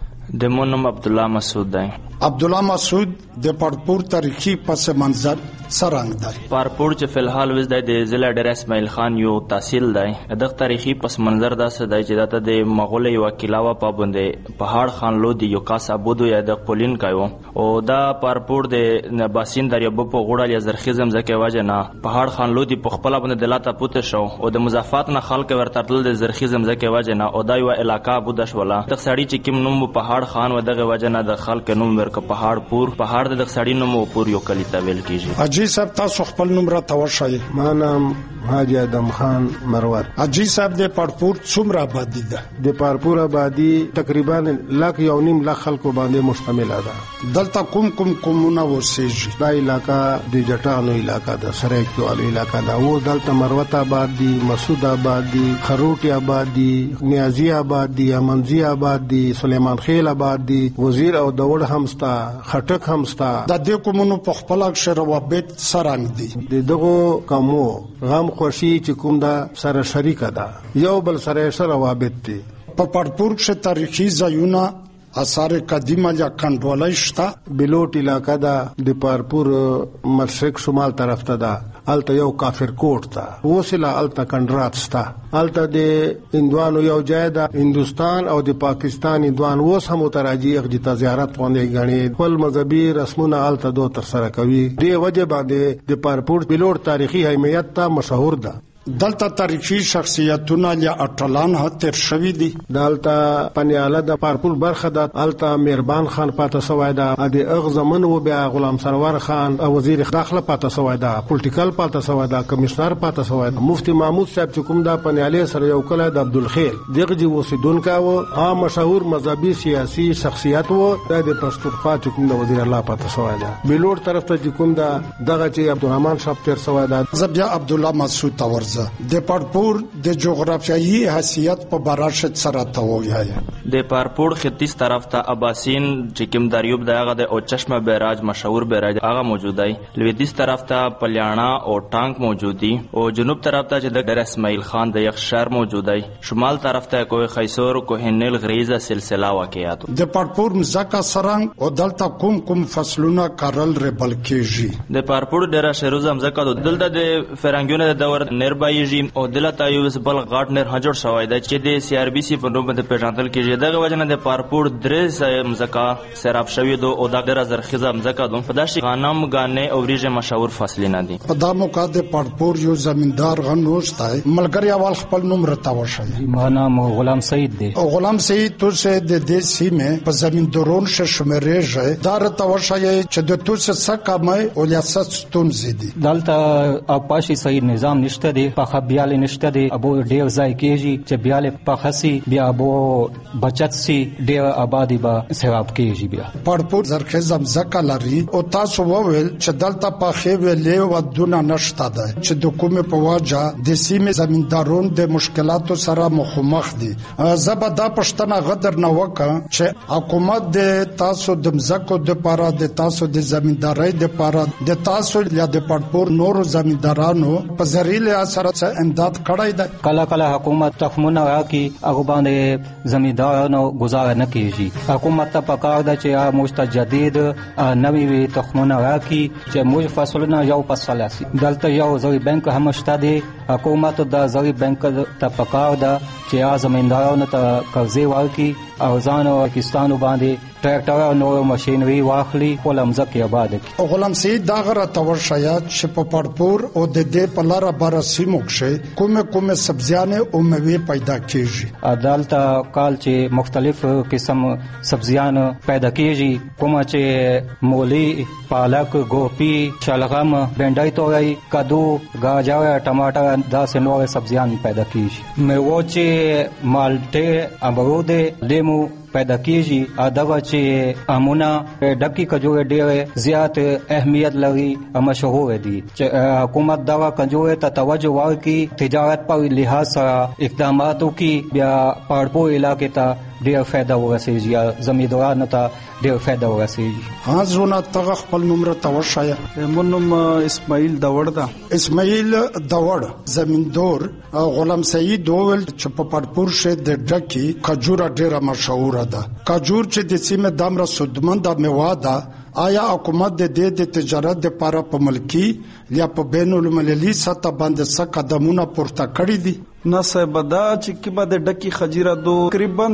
د مونم عبد الله مسعود دی. عبد الله مسعود د پړپور تاریخي پس منظر سرنګ دی. پړپور چې فلحال وز د ضلع ډیر اسماعیل خان یو تحصیل دی. د تاریخي پس منظر داسې دی چې دته د مغول یو کلاوه پابندې پهاړ خان لودي یو کاس ابودو یا د قولین کایو او دا پړپور د باسین دریاب په غوړل یا زرخیزم ځکه واجه نه پهاړ خان لودي په خپل باندې دلاته پوت شو او د مضافات نه خلک ورتل د زرخیزم ځکه واجه نه او دا یو علاقہ ابوده شولا. د سړی چې کوم نوم پهاړ خان و دغه واجه نه د خلک نوم ورک پهاړ پهاړ د سړی نوم پور یو کلی ته ویل کیږي. اجي صاحب تاسو خپل نوم را توشای. ما نام حاجی ادم خان مروت. اجي صاحب د پړپور څومره آبادی ده؟ د پړپور آبادی تقریبا لک یو نیم لک خلکو باندې مشتمل ده. دلته کوم کومونه اوسېږي؟ دا علاقہ د جټانو علاقہ ده، سرایکیوالو علاقہ ده. و دلته مروت آباد دي، مسعود آباد دي، خروټي آباد دي، نیازی آباد دي، امنزی آباد دي، سلیمان خیل آباد دي، وزیر او دوړ همستا، خټک همستا. د دې کومونو په خپل کې روابط سرنګ دي. د دغه کومو غم خوشي چې کوم دا سره شریکه ده، یو بل سره روابط دي. په پړپور کې تاریخي ځایونه آثار قدیمه یا کنډولای شته. بلوټ علاقہ دا د پړپور مشرق شمال طرف ته ده. الته یو کافر کوټ ته وسله الته کندرات ستا. الته د اندوانو یو ځای ده هندستان او د پاکستان اندوان اوس هم تراجی اغجتا زیارت باندې غني خپل مذهبي رسمونه الته دو تر سره کوي. دی وجه باندې د پړپور بلوټ تاریخي اهمیت ته مشهور ده. دلته تاریخي شخصیتونه یا اټلان هتر شوی دي. دلته پنیاله د پړپور برخه ده. الته مهربان خان پاته سوای ده، د اغزمن و بیا غلام سرور خان وزیر داخله پاته سوای ده، پولیټیکل پاته سوای ده، کمشنر پاته سوای ده. مفتی محمود صاحب چې کوم دا پنیاله سره یو کله د عبدالخیل دغه جی وسیدونکا و عام مشهور مذهبي سیاسي شخصیت و د پښتونخوا چې کوم د وزیر الله پاته سوای ده. بلوړ طرف ته چې کوم دا دغه چې عبدالرحمن صاحب تر سوای ده. زبیا عبد الله مسعود تورز د پړپور د جغرافیایي حیثیت په براشت سره توویای. د پړپور ختیځ طرف ته اباسین چې کوم دریوب دغه د او چشمه بیراج مشهور بیراج هغه موجود دی. لویدیځ طرف ته پلیانا او ټانک موجود دي او جنوب طرف ته چې د اسماعیل خان د یخ شهر موجود دی. شمال طرف ته کوه خیسور او کوه نیل غریزه سلسله واقعات. د پړپور مزکا سرنګ او دلته کوم فصلونه کارل ربل کېږي. د پړپور ډیره شروع مزکا دلته د فرنګونو د دور نربایي او دلته یو بل غاټ نر هجر شوی دی چې د سی آر بي سي په نوم باندې پیژندل کېږي. دغه وجنه د پړپور درې مزکا سراب شوی دو او د ډیره زرخیزه مزکا دون په داسې غنم غانې او ریجه مشهور فصلونه دي. په دا موقع د پړپور یو زمیندار غنوشته ملګری اول خپل نوم رته وشي. ما نام غلام سید دی. غلام سید تو سه د دې سیمه په زمیندورون شمرېږي. دا رته وشي چې د تو څه کمه او لیاست ستون زیدي. دلته اپاشي سید نظام نشته دی پخه بیال نشته دی ابو ډیر ځای کېږي چې بیال پخسي بیا ابو بچت سي ډیر آبادی به ثواب کېږي. بیا پړپور زرخیزه ځکه لري او تاسو وویل چې دلته پخې ویلې ودونه نشته ده چې د کومې په وجه د سیمې زمیندارون د مشکلاتو سره مخامخ دي. زبا دا پښتنه غدر نه وکړه چې حکومت د تاسو د مزکو د پاره د تاسو د زمیندارۍ د پاره د تاسو یا د پړپور نورو زمیندارانو په ذریعہ سره امداد کړای دی. کله کله حکومت تخمونه راکړي هغه باندې زمیندارانو گزاره نه کیږي. حکومت ته پکار ده چې مستجدید نوې تخمونه راکړي چې موږ فصلونه یو فصل شي. دلته یو زوی بانک هم شته دی. حکومت د زوی بانک ته پکار ده چې زمیندارانو ته قرضې ورکړي او ځان او پاکستانو باندې ټریکټر او نور ماشينري واخلي او لمزه آباد کړي. غلام سید دا غره تورشیا چې په پړپور او د دې په لار بار سیمو کې کومه سبزیانه او میوه پیدا کیږي. عدالت کال چې مختلف قسم سبزیان پیدا کیږي کومه چې مولی پالک ګوپی شلغم بنډای تورای کدو گاجر ټماټر دا سنوره سبزیان پیدا کیږي. میوه چې مالټه امرود لیمو پیدا کیږي. ادغه چې امونه ډکی کجوره ډیره زیات اهمیت لري او مشهور دي چې حکومت دا کجوره ته توجه ورکړي تجارت په لحاظ سره اقدامات وکړي بیا پړپور علاقې ته ډیر فائدہ ورسیږي زمیندارانو ته ډیر فائدہ ورسیږي. ها زونه تغه خپل نمبر توشایا. مونږ اسماعیل داوړ دا اسماعیل داوړ زمیندور غلام سید وویل چې په پړپور شه د ډکی کجوره ډیره مشهور ده. کجور چې د سیمه دمر سودمنده میوه ده. آیا حکومت د دې د تجارت لپاره په ملکی یا په بین المللي سطح باندې څه قدمونه پورته کړی دي؟ نه صاحب دا چې کیبه د ډکی خجیره دو تقریبا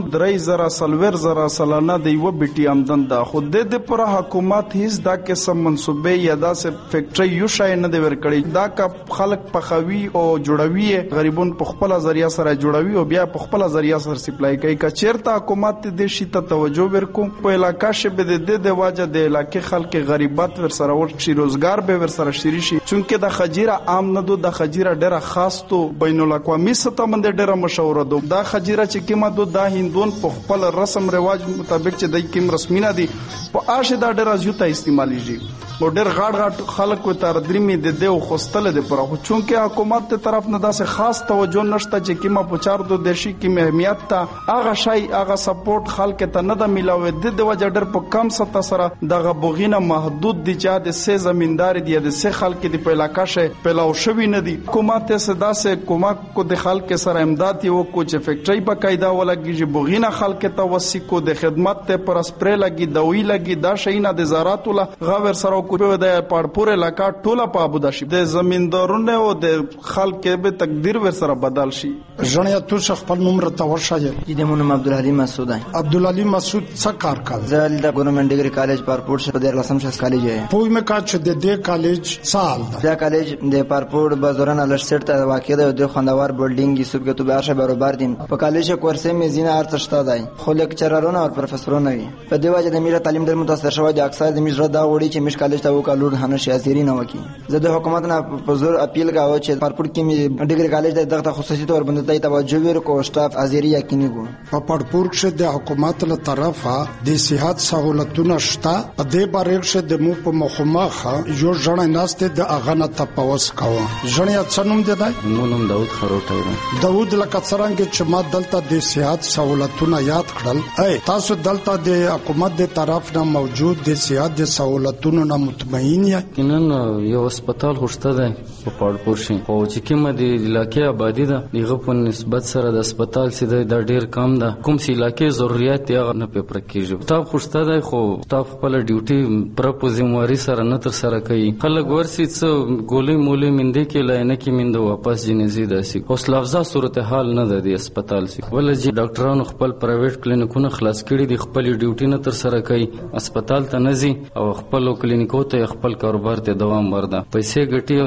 3000 سالانه د یو بیٹی آمدن دا خود د پر حکومت هیڅ دا قسم منصوبه یا دا سه فیکټری یو شای نه دی ورکړي. دا کا خلک پخوي او جوړوي غریبون په خپل ذریعہ سره جوړوي او بیا په خپل ذریعہ سره سپلای کوي. کچیرته حکومت د شي ته توجه ورکوم په علاقہ شبه د واجه د علاقې خلک غریبات ور سره ورشي روزګار به ور سره شری شي چونکه د خجیره عام نه دو د خجیره ډیره خاص تو بین الاقوامی سطح باندې ډیره مشهور ده. دا خجیره چې کیمه دو د هندون په خپل رسم رواج مطابق چې د کیم رسمي نه دي په آشه دا ډیره زیاته استعماليږي او ډیر غاړ خلک کو تر درمې د دیو خوستل دي پر خو چونکه حکومت ته طرف نه داسه خاص توجه نشته چې کیمه په چار دو دیشي کې اهمیت ته هغه شای هغه سپورټ خلک ته نه د ملاوي د وجه ډیر په کم سطح سره دغه بوغینه محدود دي چې د سه زمیندار دي د سه خلک دی په علاقہ شه پلاو شوی نه دي. حکومت صدا سے کومک کو د خلک سره امداد یو کو چې فیکټری په قاعده ولګي بوغینه خلک ته وسیکو د خدمت ته پر اسپری لګي دوی لګي دا شینه د زارات ول غاور سره کو د پړپور علاقہ ټوله په ابودا شي د زمیندارونو او د خلک به تقدیر ور سره بدل شي. ژوند تو خپل نمبر توشایا. د مونږ عبدالعلی مسعود عبدالعلی مسعود څه کار کوي؟ زه د ګورنمنت ډیګری کالج پړپور شه د لسم شاس کالج یم. پوی مې کا چې د دې کالج سال دا کالج د پړپور بازارن لشتر ته واقع ده د خوندوار بلډینګ سبګه تو بهشه برابر دي. په کالج کورسې مې زینه ارتشته ده خو لیکچررونه او پروفیسورونه وي. په دې وجه د میرا تعلیم ډېر متاثر شوی د اکثر د میرا دا وړي چې مش کالج ته وکالو هنه شیازيري نه وکي. زه د حکومت نه په زور اپیل کاوه چې پړپور کې مې ډیګری کالج دغه خصوصي تور باندې توجه ورکو سټاف ازيري یقیني ګو. په پړپور کې د حکومت له طرفه د صحت سہولتونه شته. په دې باره کې د مو په مخمخه یو ځړ نهسته د اغنه تپوس کاوه. ځړیا څنوم دی دا؟ مونږ داود خروټای داود لکه څنګه چې ما دلته د صحت سہولتونه یاد کړل. تاسو دلته د حکومت د طرف نه موجود د صحت سہولتونو نه مطمئن یې؟ نن یو هسپتال خوشته ده په پړپور شي او چې کومه د علاقې آبادی ده دغه په نسبت سره د هسپتال سي د ډیر کم ده. کوم سي علاقې ضرورت یې هغه نه پیپر کیږي. تاسو خوشته ده خو تاسو خپل ډیوټي پر په ذمہواری سره نه تر سره کوي. خلک ورسي څه ګولې مولې مندې کې لای نه کې مند واپس جنزي داسي اوس لفظه صورتحال نه ده د هسپتال سي ولې ډاکټرانو خپل پرایویټ کلینیکونه خلاص کړي دي خپل ډیوټي نه تر سره کوي هسپتال ته نزي او خپل کلینیکو ته خپل کاروبار ته دوام ورده پیسې ګټي او د خلکو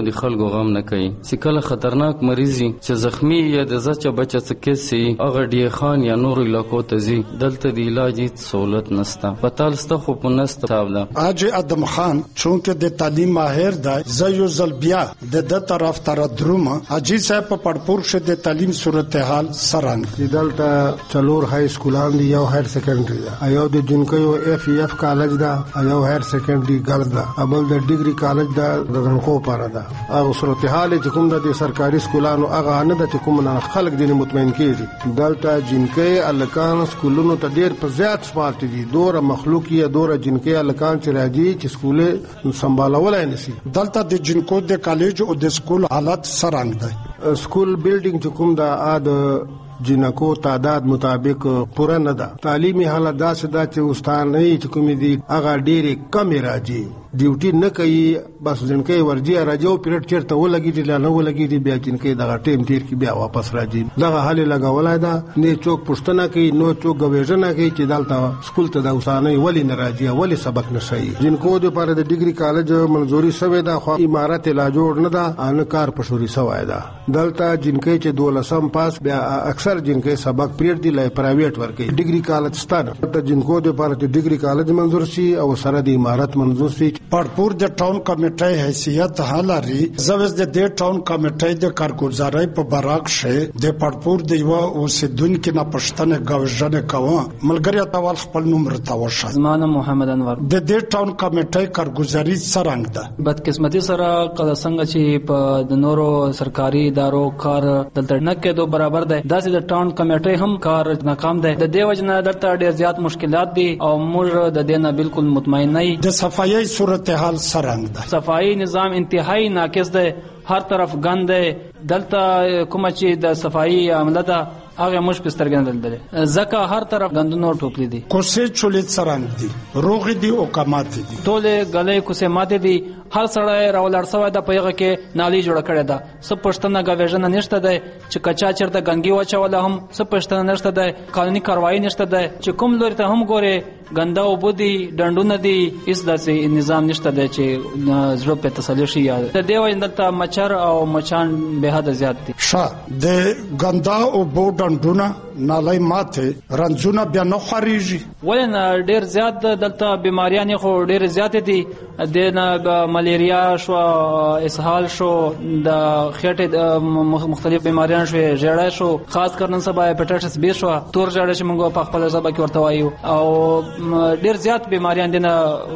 خلکو غم نه کوي چې کله خطرناک مریضي چې زخمی یا د زچ بچا څخه سي هغه ډی خان یا نور علاقو ته زی دلته د علاج سہولت نستا پتال ست خو پنست تابلا اج ادم خان چونکه د تعلیم ماهر دی زيو زلبیا د طرف تر دروم اجي صاحب په پړپور شه د تعلیم صورتحال سرنګ دلته چلور های سکولان دی یو هایر سیکنډری دا یو د جنکو اف اف کالج دا یو هایر سیکنډری ګرځ دا ابل د ډیګري کالج دا دغه پاره دا هغه صورتحال چې کوم د سرکاري سکولانو هغه نه د کوم نه خلک دي مطمئن کیږي دلته جنکې الکان سکولونو ته ډیر په زیات سپارت دي دوره مخلوقي دوره جنکې الکان چې راځي چې سکول سمبالولای نشي دلته د جنکو د کالج او د سکول حالت سرنګ دی سکول بیلډینګ چې کوم دا جنکو تعداد مطابق پوره نه ده تعلیمي حالت داسې ده چې استاد نه چې کوم دي هغه ډېری کم راځي ډیوټي نه کوي بس جنکې ورځي راځي او پیریډ چیرته ولګي لا نه ولګي بیا جنکې دغه ټیم تیر کې بیا واپس راځي دغه حل لګولای دا نه څوک پښتنه کوي نو څوک غوېژنه کوي چې دلته سکول ته د اوسانه ولی نه راځي ولی سبق نشي جنکو د لپاره د ډیګري کالج منزوري شوی دا خو امارات لا جوړ نه ده ان کار پښوري شوی دا دلته جنکې چې 12 پاس بیا اکثر جنکې سبق پیریډ دی لای پرایویټ ورکي ډیګري کالج ستانه ته جنکو د لپاره د ډیګري کالج منزور شي او سره د امارات منزور شي پړپور د ټاون کمیټې حیثیت حالري زویز د ټاون کمیټې د کارګزارۍ په براق شه د پړپور د یو اوسیدونکو نه پښتنه غوښنه کوه ملګری تاوال خپل نومر تاوشه زمانه محمد انور د ټاون کمیټې کارګزاري څنګه ده بدقسمتي سره قضا څنګه چې په د نورو سرکاري ادارو کار دلته نه کېدو برابر ده داسې د ټاون کمیټې هم کار ناکام ده د دې وجنه دلته ډېر زیات مشکلات دي او موږ د دې نه بالکل مطمئن نه یو د صفایي صورتحال سرنګ ده صفائی نظام انتهایی ناقص ده هر طرف گند ده دلته کوم چې د صفائی عمله ده هغه مش پسترګندل دي زکه هر طرف غندونو ټوپلي دي کوسه چولې څرنګ دي روغ دي او کمات دي ټوله غلې کوسه ماته دي هر سړی راولړ سوی د پیغه کې نالي جوړ کړی دا سب پښتنه غوېژنه نشته ده چې کچا چرته غنګي وچول هم سب پښتنه نشته ده قانوني کاروایی نشته ده چې کوم لوري ته هم ګوره ګنده او بودي ډندونه دي اس داسې نظام نشته ده چې زړه په تسلی شي د دیو اندته مچر او مچان به حد زیات دي ش د ګنده او بو ډندونه نالای ماته رنځونه بیا نه خاريږي ولنه ډیر زیات دلته بیماریاں خو ډیر زیات دي د ملیریا شو اسهال شو د خېټه مختلف بیماریاں شو جړه شو خاص کر نن سبا هپاتایټس بی شو تور جړه چې موږ په خپل ځبه کې ورته وایو او ډیر زیات بیماریاں دنه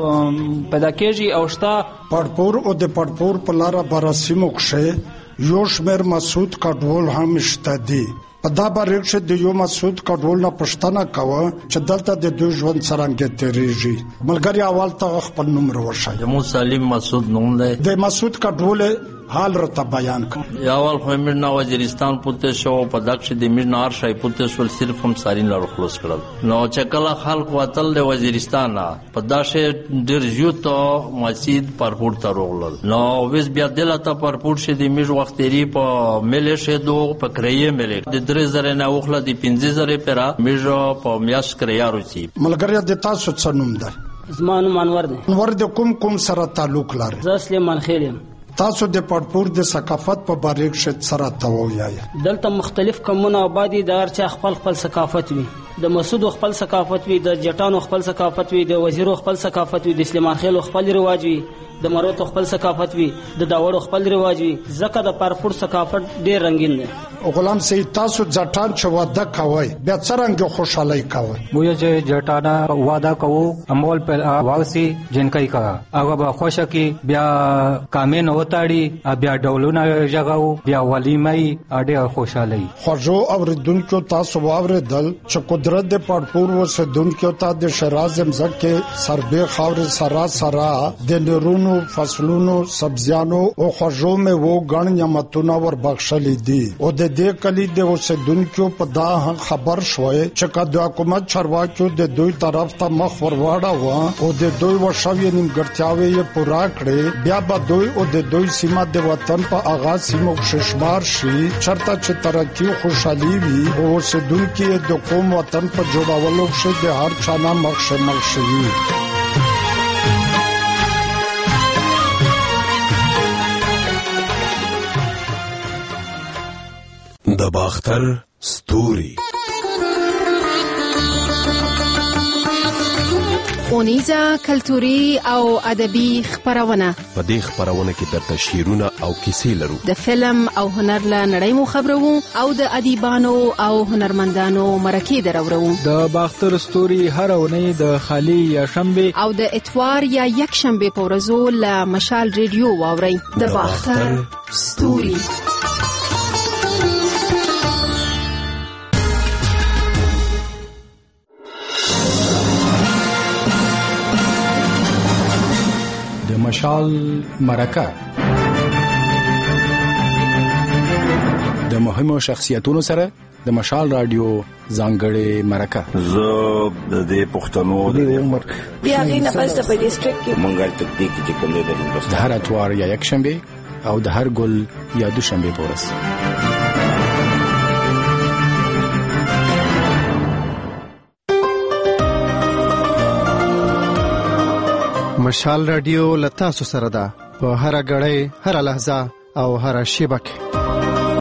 پیدا کیږي او شتا پړپور او د پړپور په لار برسیمو ښه یو شمیر مسعود کډول هم شته دي په دا باندې د یو مسعود کډول نه پښتنه کاوه چې دلته د دوی ژوند څنګه تیریږي ملګری اول ته خپل نوم ورشای مو سالم مسعود نوم دی د مسعود کډول حال رته بیان کړ یاول خو میرنا وزیرستان پته شو په دښه د میرنا هر شای پته شو صرف هم سارین لار خلاص کړل نو چې کله خلک وتل د وزیرستان په دښه ډیر زیات مسجد پرپور ته روغلل نو وس بیا دلته پرپور شه د میژ وختری په ملې شه دو په کریه ملې د 3000 نه وخله د 15000 پیرا میژ په میاش کریه روسی ملګری د تاسو څه نوم ده زمانو منور دی انور د کوم سره تعلق لري زه سلیمان خیلم تاسو د پړپور د ثقافت په باره کې سره توویای دلته مختلف قومونه آبادی د هر چا خپل ثقافت وي د مسعود خپل ثقافت وي د جټانو خپل ثقافت وي د وزیرو خپل ثقافت وي د سلیمان خیل خپل رواج وي د مروت خپل ثقافت وي د داوړو خپل رواج وي زکه د پړپور ثقافت ډیر رنگین دی غلام سید تاسو جټان چې واده کوي بیا څنګه خوشالۍ کوي موږ چې جټانا واده کوو امول په واوسی جنکای کا هغه به خوشا کی بیا کامن وتاړي بیا ډولونه جګاو بیا ولیمای اډه خوشالۍ خوجو اوردونکو تاسو واوردل چې قدرت د پړپور وسدونکو ته د شراز مزکه سربې خاور سرا د نورونو فصلونو سبزیانو او خوجو مې وو غن نعمتونه ور بخښلې دي او د دې کلی د اوسیدونکو په دا خبر شوې چې کله حکومت چارواکو د دوی طرف ته مخ ورواړه و او د دوی وشوي نیمګړتیاوې یې پورا کړې بیا به دوی او د دوی سیمه د وطن په آغاز سیمو ششمار شي چرته چې ترقی خوشحالي وي او اوسیدونکو د قوم وطن په جوړولو کې د هر چا نه مخ شي د باختر ستوري. اونیزه کلتوري او ادبي خبرونه. په دې خبرونه کې درته شعرونه او کیسې لرو. د فلم او هنر له نړۍ مو خبرو او د ادیبانو او هنرمندانو مرکې درورو. د باختر ستوري هر اونۍ د خالی یا شنبه او د اتوار یا یک شنبه په ورځو له مشال ریډیو واوري. د باختر ستوري. مشال مرکه د مهمو شخصیتونو سره د مشال رادیو ځانګړې مرکه. زه د پښتنو د عمر بیا غینه پس د ډیسټریکټ کې مونږه تکتیک چې کوم دی د هندوستان د هر اتوار یا یک شنبه او د هر ګل یا دوشنبه په ورځ. مشال رادیو لتا سره ده په هر غړې هر لحظه او هر شیبه کې.